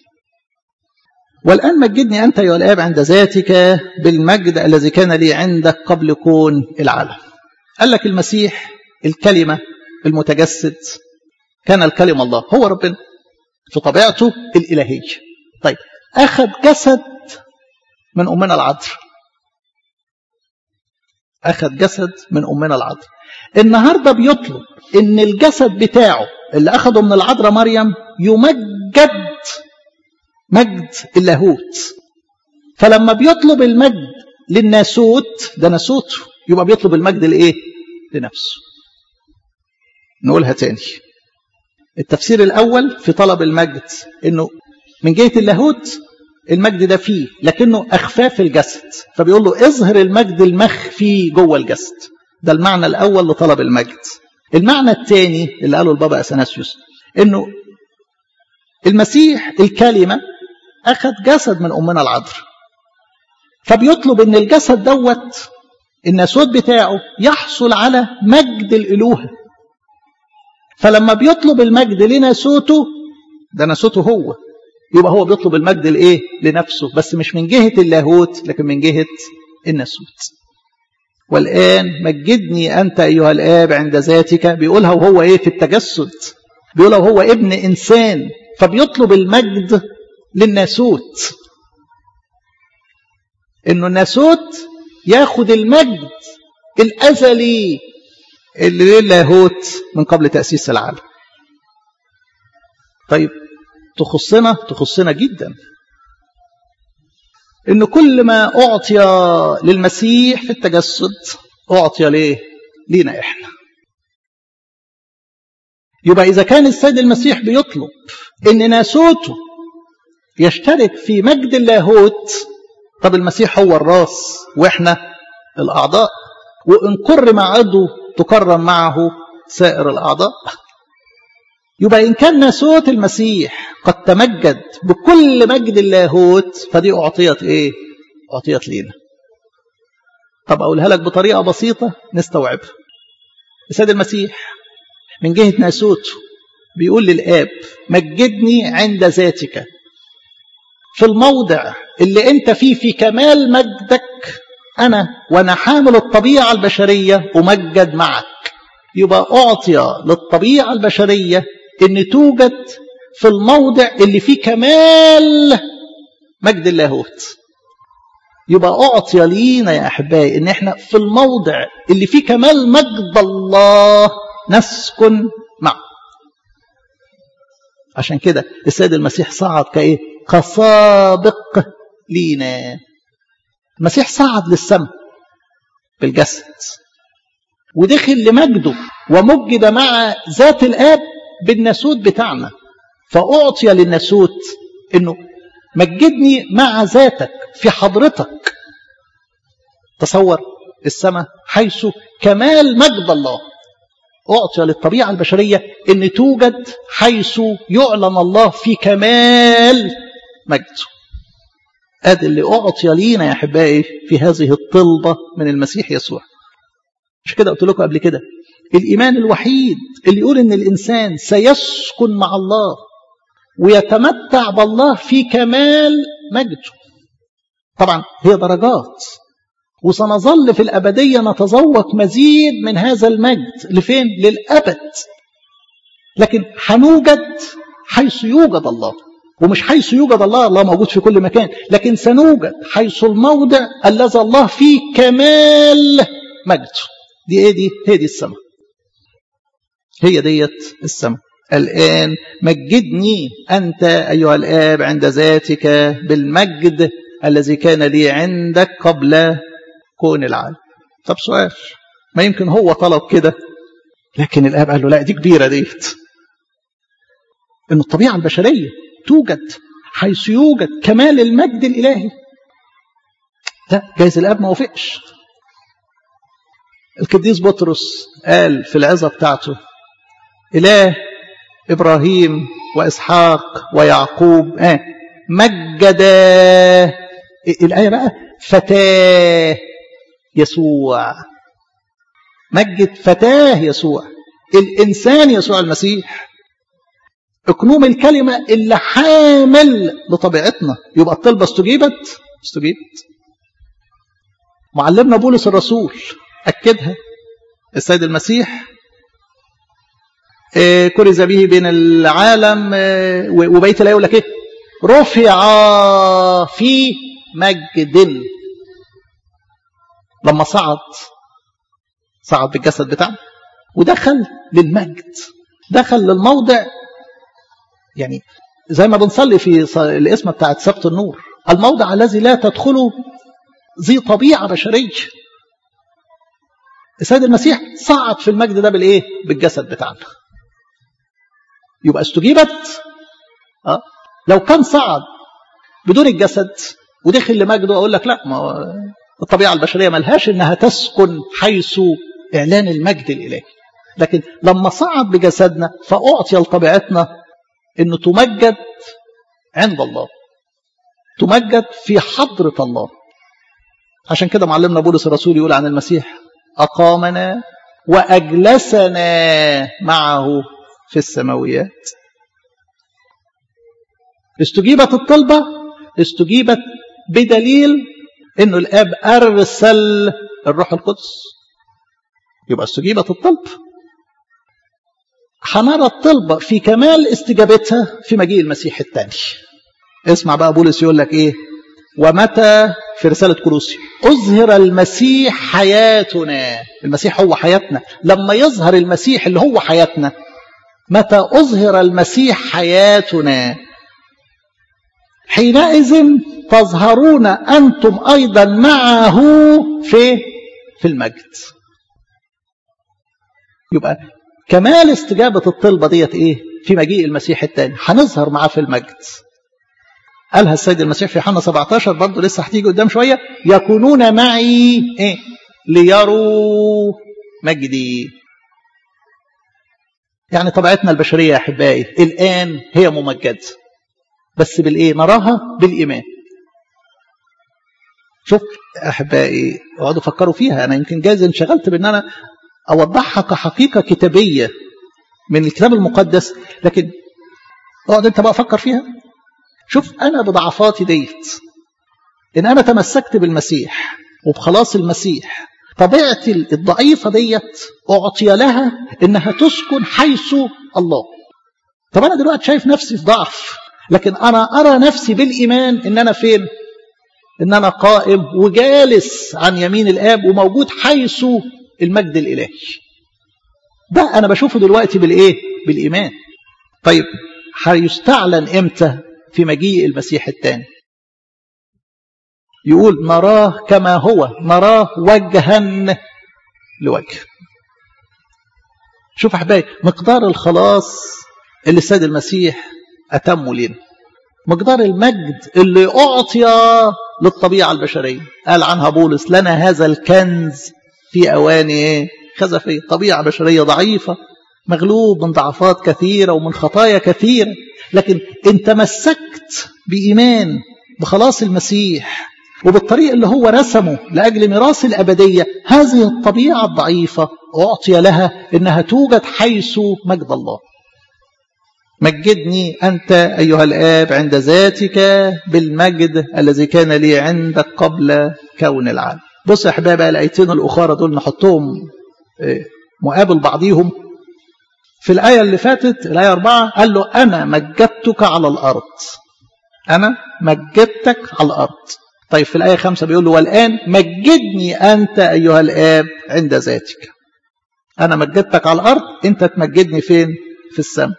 والآن مجدني أنت يا الآب عند ذاتك بالمجد الذي كان لي عندك قبل كون العالم. قال لك المسيح الكلمة المتجسد كان الكلمة الله، هو ربنا في طبيعته الإلهية. طيب أخذ جسد من أمنا العذراء، أخذ جسد من أمنا العذراء. النهاردة بيطلب إن الجسد بتاعه اللي أخذه من العذراء مريم يمجد مجد اللاهوت. فلما بيطلب المجد للناسوت، ده ناسوته، يبقى بيطلب المجد لإيه؟ لنفسه. نقولها تاني. التفسير الأول في طلب المجد إنه من جهة اللاهوت المجد ده فيه، لكنه أخفاه في الجسد، فبيقول له اظهر المجد المخفي جوه الجسد. ده المعنى الأول لطلب المجد. المعنى الثاني اللي قاله البابا أثناسيوس إنه المسيح الكلمة أخذ جسد من أمنا العذراء، فبيطلب إن الجسد دوت الناسوت بتاعه يحصل على مجد الإلوهة. فلما بيطلب المجد لناسوته، ده ناسوته هو، يبقى هو بيطلب المجد لإيه؟ لنفسه، بس مش من جهة اللاهوت لكن من جهة الناسوت. والآن مجدني أنت أيها الآب عند ذاتك، بيقولها وهو إيه؟ في التجسد، بيقولها وهو ابن إنسان، فبيطلب المجد للناسوت، إنه الناسوت ياخد المجد الأزلي اللي للاهوت من قبل تأسيس العالم. طيب تخصنا تخصنا جدا إن كل ما أعطي للمسيح في التجسد أعطي ليه؟ لينا إحنا. يبقى إذا كان السيد المسيح بيطلب إن ناسوته يشترك في مجد اللاهوت، طب المسيح هو الراس وإحنا الأعضاء، وإن كرم عضو تكرم معه سائر الأعضاء. يبقى إن كان ناسوت المسيح قد تمجد بكل مجد اللاهوت، فدي أعطيت إيه؟ أعطيت لينا. طب أقولها لك بطريقة بسيطة نستوعبها. السيد المسيح من جهة ناسوته بيقول للآب مجدني عند ذاتك، في الموضع اللي أنت فيه في كمال مجدك أنا وأنا حامل الطبيعة البشرية أمجد معك. يبقى أعطي للطبيعة البشرية أن توجد في الموضع اللي فيه كمال مجد اللاهوت. يبقى أعطي لينا يا أحبائي أن احنا في الموضع اللي فيه كمال مجد الله نسكن معه. عشان كده السيد المسيح صعد كإيه؟ كسابق لينا. المسيح صعد للسماء بالجسد ودخل لمجده ومجد مع ذات الآب بالناسوت بتاعنا، فأعطي للناسوت إنه مجدني مع ذاتك في حضرتك. تصور السماء حيث كمال مجد الله، أعطي للطبيعة البشرية أن توجد حيث يعلن الله في كمال مجده. هذا اللي أعطي لينا يا أحبائي في هذه الطلبة من المسيح يسوع. مش كده قلت لكم قبل كده، الإيمان الوحيد اللي يقول أن الإنسان سيسكن مع الله ويتمتع بالله في كمال مجده. طبعا هي درجات، وسنظل في الأبدية نتذوق مزيد من هذا المجد. لفين؟ للأبد. لكن هنوجد حيث يوجد الله، ومش حيث يوجد الله الله موجود في كل مكان، لكن سنوجد حيث الموضع الذي الله فيه كمال مجده. دي ايه دي؟ هي دي السماء، هي ديت السماء. الآن مجدني أنت أيها الآب عند ذاتك بالمجد الذي كان لي عندك قبل كون العالم. طب سؤال، ما يمكن هو طلب كده، لكن الآب قال له لا، دي كبيرة ديت، إن الطبيعة البشرية توجد حيث يوجد كمال المجد الإلهي. لا، جايز الآب ما وافقش. القديس بطرس قال في العظة بتاعته: إله إبراهيم وإسحاق ويعقوب آه مجد الآية بقى فتاه يسوع. مجد فتاه يسوع، الإنسان يسوع المسيح، اقنوم الكلمة اللي حامل لطبيعتنا. يبقى الطلبة استجيبت استجيبت. معلمنا بولس الرسول أكدها. السيد المسيح كرز به بين العالم، وبيت لا يقول لك ايه؟ رفع في مجد. لما صعد صعد بالجسد بتاعه ودخل للمجد، دخل للموضع. يعني زي ما بنصلي في الاسم بتاعت سبت النور، الموضع الذي لا تدخله ذي طبيعة بشرية. السيد المسيح صعد في المجد ده بالايه؟ بالجسد بتاعنا. يبقى استجيبت. أه؟ لو كان صعد بدون الجسد ودخل لمجده اقول لك لا، ما الطبيعه البشريه ملهاش انها تسكن حيث اعلان المجد الالهي. لكن لما صعد بجسدنا فاعطي لطبيعتنا انه تمجد عند الله، تمجد في حضره الله. عشان كده معلمنا بولس الرسول يقول عن المسيح: اقامنا واجلسنا معه في السماويات. استجيبت الطلبة، استجيبت بدليل انه الاب ارسل الروح القدس. يبقى استجيبت الطلب. هنرى الطلبة في كمال استجابتها في مجيء المسيح الثاني. اسمع بقى بولس يقول لك ايه: ومتى في رسالة كولوسي أظهر المسيح حياتنا. المسيح هو حياتنا. لما يظهر المسيح اللي هو حياتنا، متى أظهر المسيح حياتنا حينئذ تظهرون أنتم أيضا معه في في المجد. يبقى كمال استجابة الطلبة ديت إيه؟ في مجيء المسيح الثاني هنظهر معه في المجد. قالها السيد المسيح في يوحنا سبعة عشر، برضه لسه هتيجي قدام شوية: يكونون معي إيه؟ ليروا مجدي. يعني طبيعتنا البشرية يا أحبائي الآن هي ممجدة، بس بالإيه؟ نراها بالإيمان. شوف أحبائي، اقعدوا فكروا فيها. أنا يمكن جايز انشغلت بأن أنا أوضحها كحقيقة كتابية من الكتاب المقدس، لكن اقعد أنت بقى فكر فيها. شوف أنا بضعفاتي ديت، إن أنا تمسكت بالمسيح وبخلاص المسيح، طبيعتي الضعيفة ديت أعطي لها إنها تسكن حيث الله. طب أنا دلوقتي شايف نفسي في ضعف، لكن أنا أرى نفسي بالإيمان إن أنا فين؟ إن أنا قائم وجالس عن يمين الآب وموجود حيث المجد الإلهي. ده أنا بشوفه دلوقتي بالإيه؟ بالإيمان. طيب هيستعلن إمتى؟ في مجيء المسيح الثاني. يقول: نراه كما هو، نراه وجها لوجه. شوف أحبائي مقدار الخلاص اللي السيد المسيح أتمه لنا، مقدار المجد اللي أعطي للطبيعة البشرية. قال عنها بولس: لنا هذا الكنز في أواني خزفية، طبيعة بشرية ضعيفة، مغلوب من ضعفات كثيرة ومن خطايا كثيرة، لكن انت مسكت بإيمان بخلاص المسيح وبالطريق اللي هو رسمه لأجل ميراث الأبدية. هذه الطبيعة الضعيفة أعطي لها إنها توجد حيث مجد الله. مجدني أنت أيها الآب عند ذاتك بالمجد الذي كان لي عندك قبل كون العالم. بص يا أحبابي، الآيتين الأخرى دول نحطهم مقابل بعضيهم. في الآية اللي فاتت الآية أربعة قال له أنا مجدتك على الأرض، أنا مجدتك على الأرض. طيب في الآية خمسة بيقول له والآن مجدني أنت أيها الآب عند ذاتك. أنا مجدتك على الأرض، أنت تمجدني فين؟ في السماء.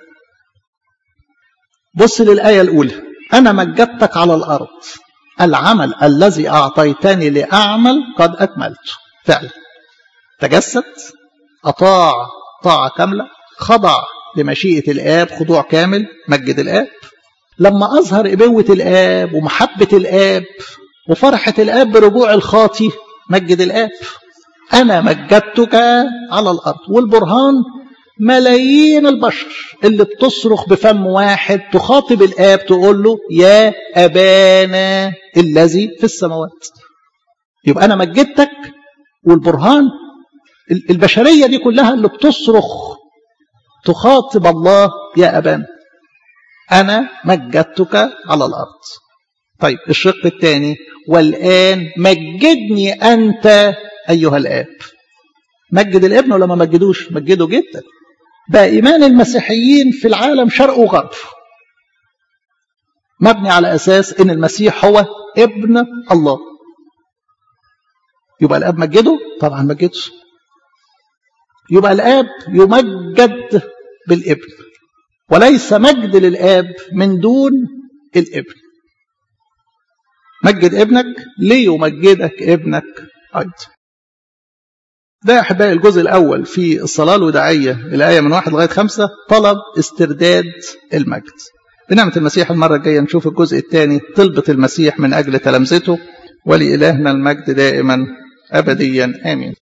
بص للآية الأولى، أنا مجدتك على الأرض، العمل الذي أعطيتني لأعمل قد أكملته. فعلا تجسد، أطاع طاعة كاملة، خضع لمشيئة الآب خضوع كامل، مجد الآب. لما أظهر إبوة الآب ومحبة الآب وفرحة الآب برجوع الخاطي، مجد الآب. أنا مجدتك على الأرض. والبرهان ملايين البشر اللي بتصرخ بفم واحد تخاطب الآب تقول له يا أبانا الذي في السماوات. يبقى أنا مجدتك، والبرهان البشرية دي كلها اللي بتصرخ تخاطب الله يا أبانا. أنا مجدتك على الأرض. طيب الشق الثاني، والآن مجدني أنت أيها الآب. مجد الابن ولا ما مجدوش؟ مجده جدا. بقى إيمان المسيحيين في العالم شرق وغرب مبني على أساس إن المسيح هو ابن الله. يبقى الآب مجده؟ طبعا مجده. يبقى الآب يمجد بالابن، وليس مجد للآب من دون الابن. مجد ابنك ليمجدك ابنك أيضا. ده يا أحبائي الجزء الأول في الصلاة الوداعية، الآية من واحد لغاية خمسة، طلب استرداد المجد. بنعمة المسيح المرة الجاية نشوف الجزء الثاني، طلبة المسيح من أجل تلامذته. ولإلهنا المجد دائما أبديا آمين.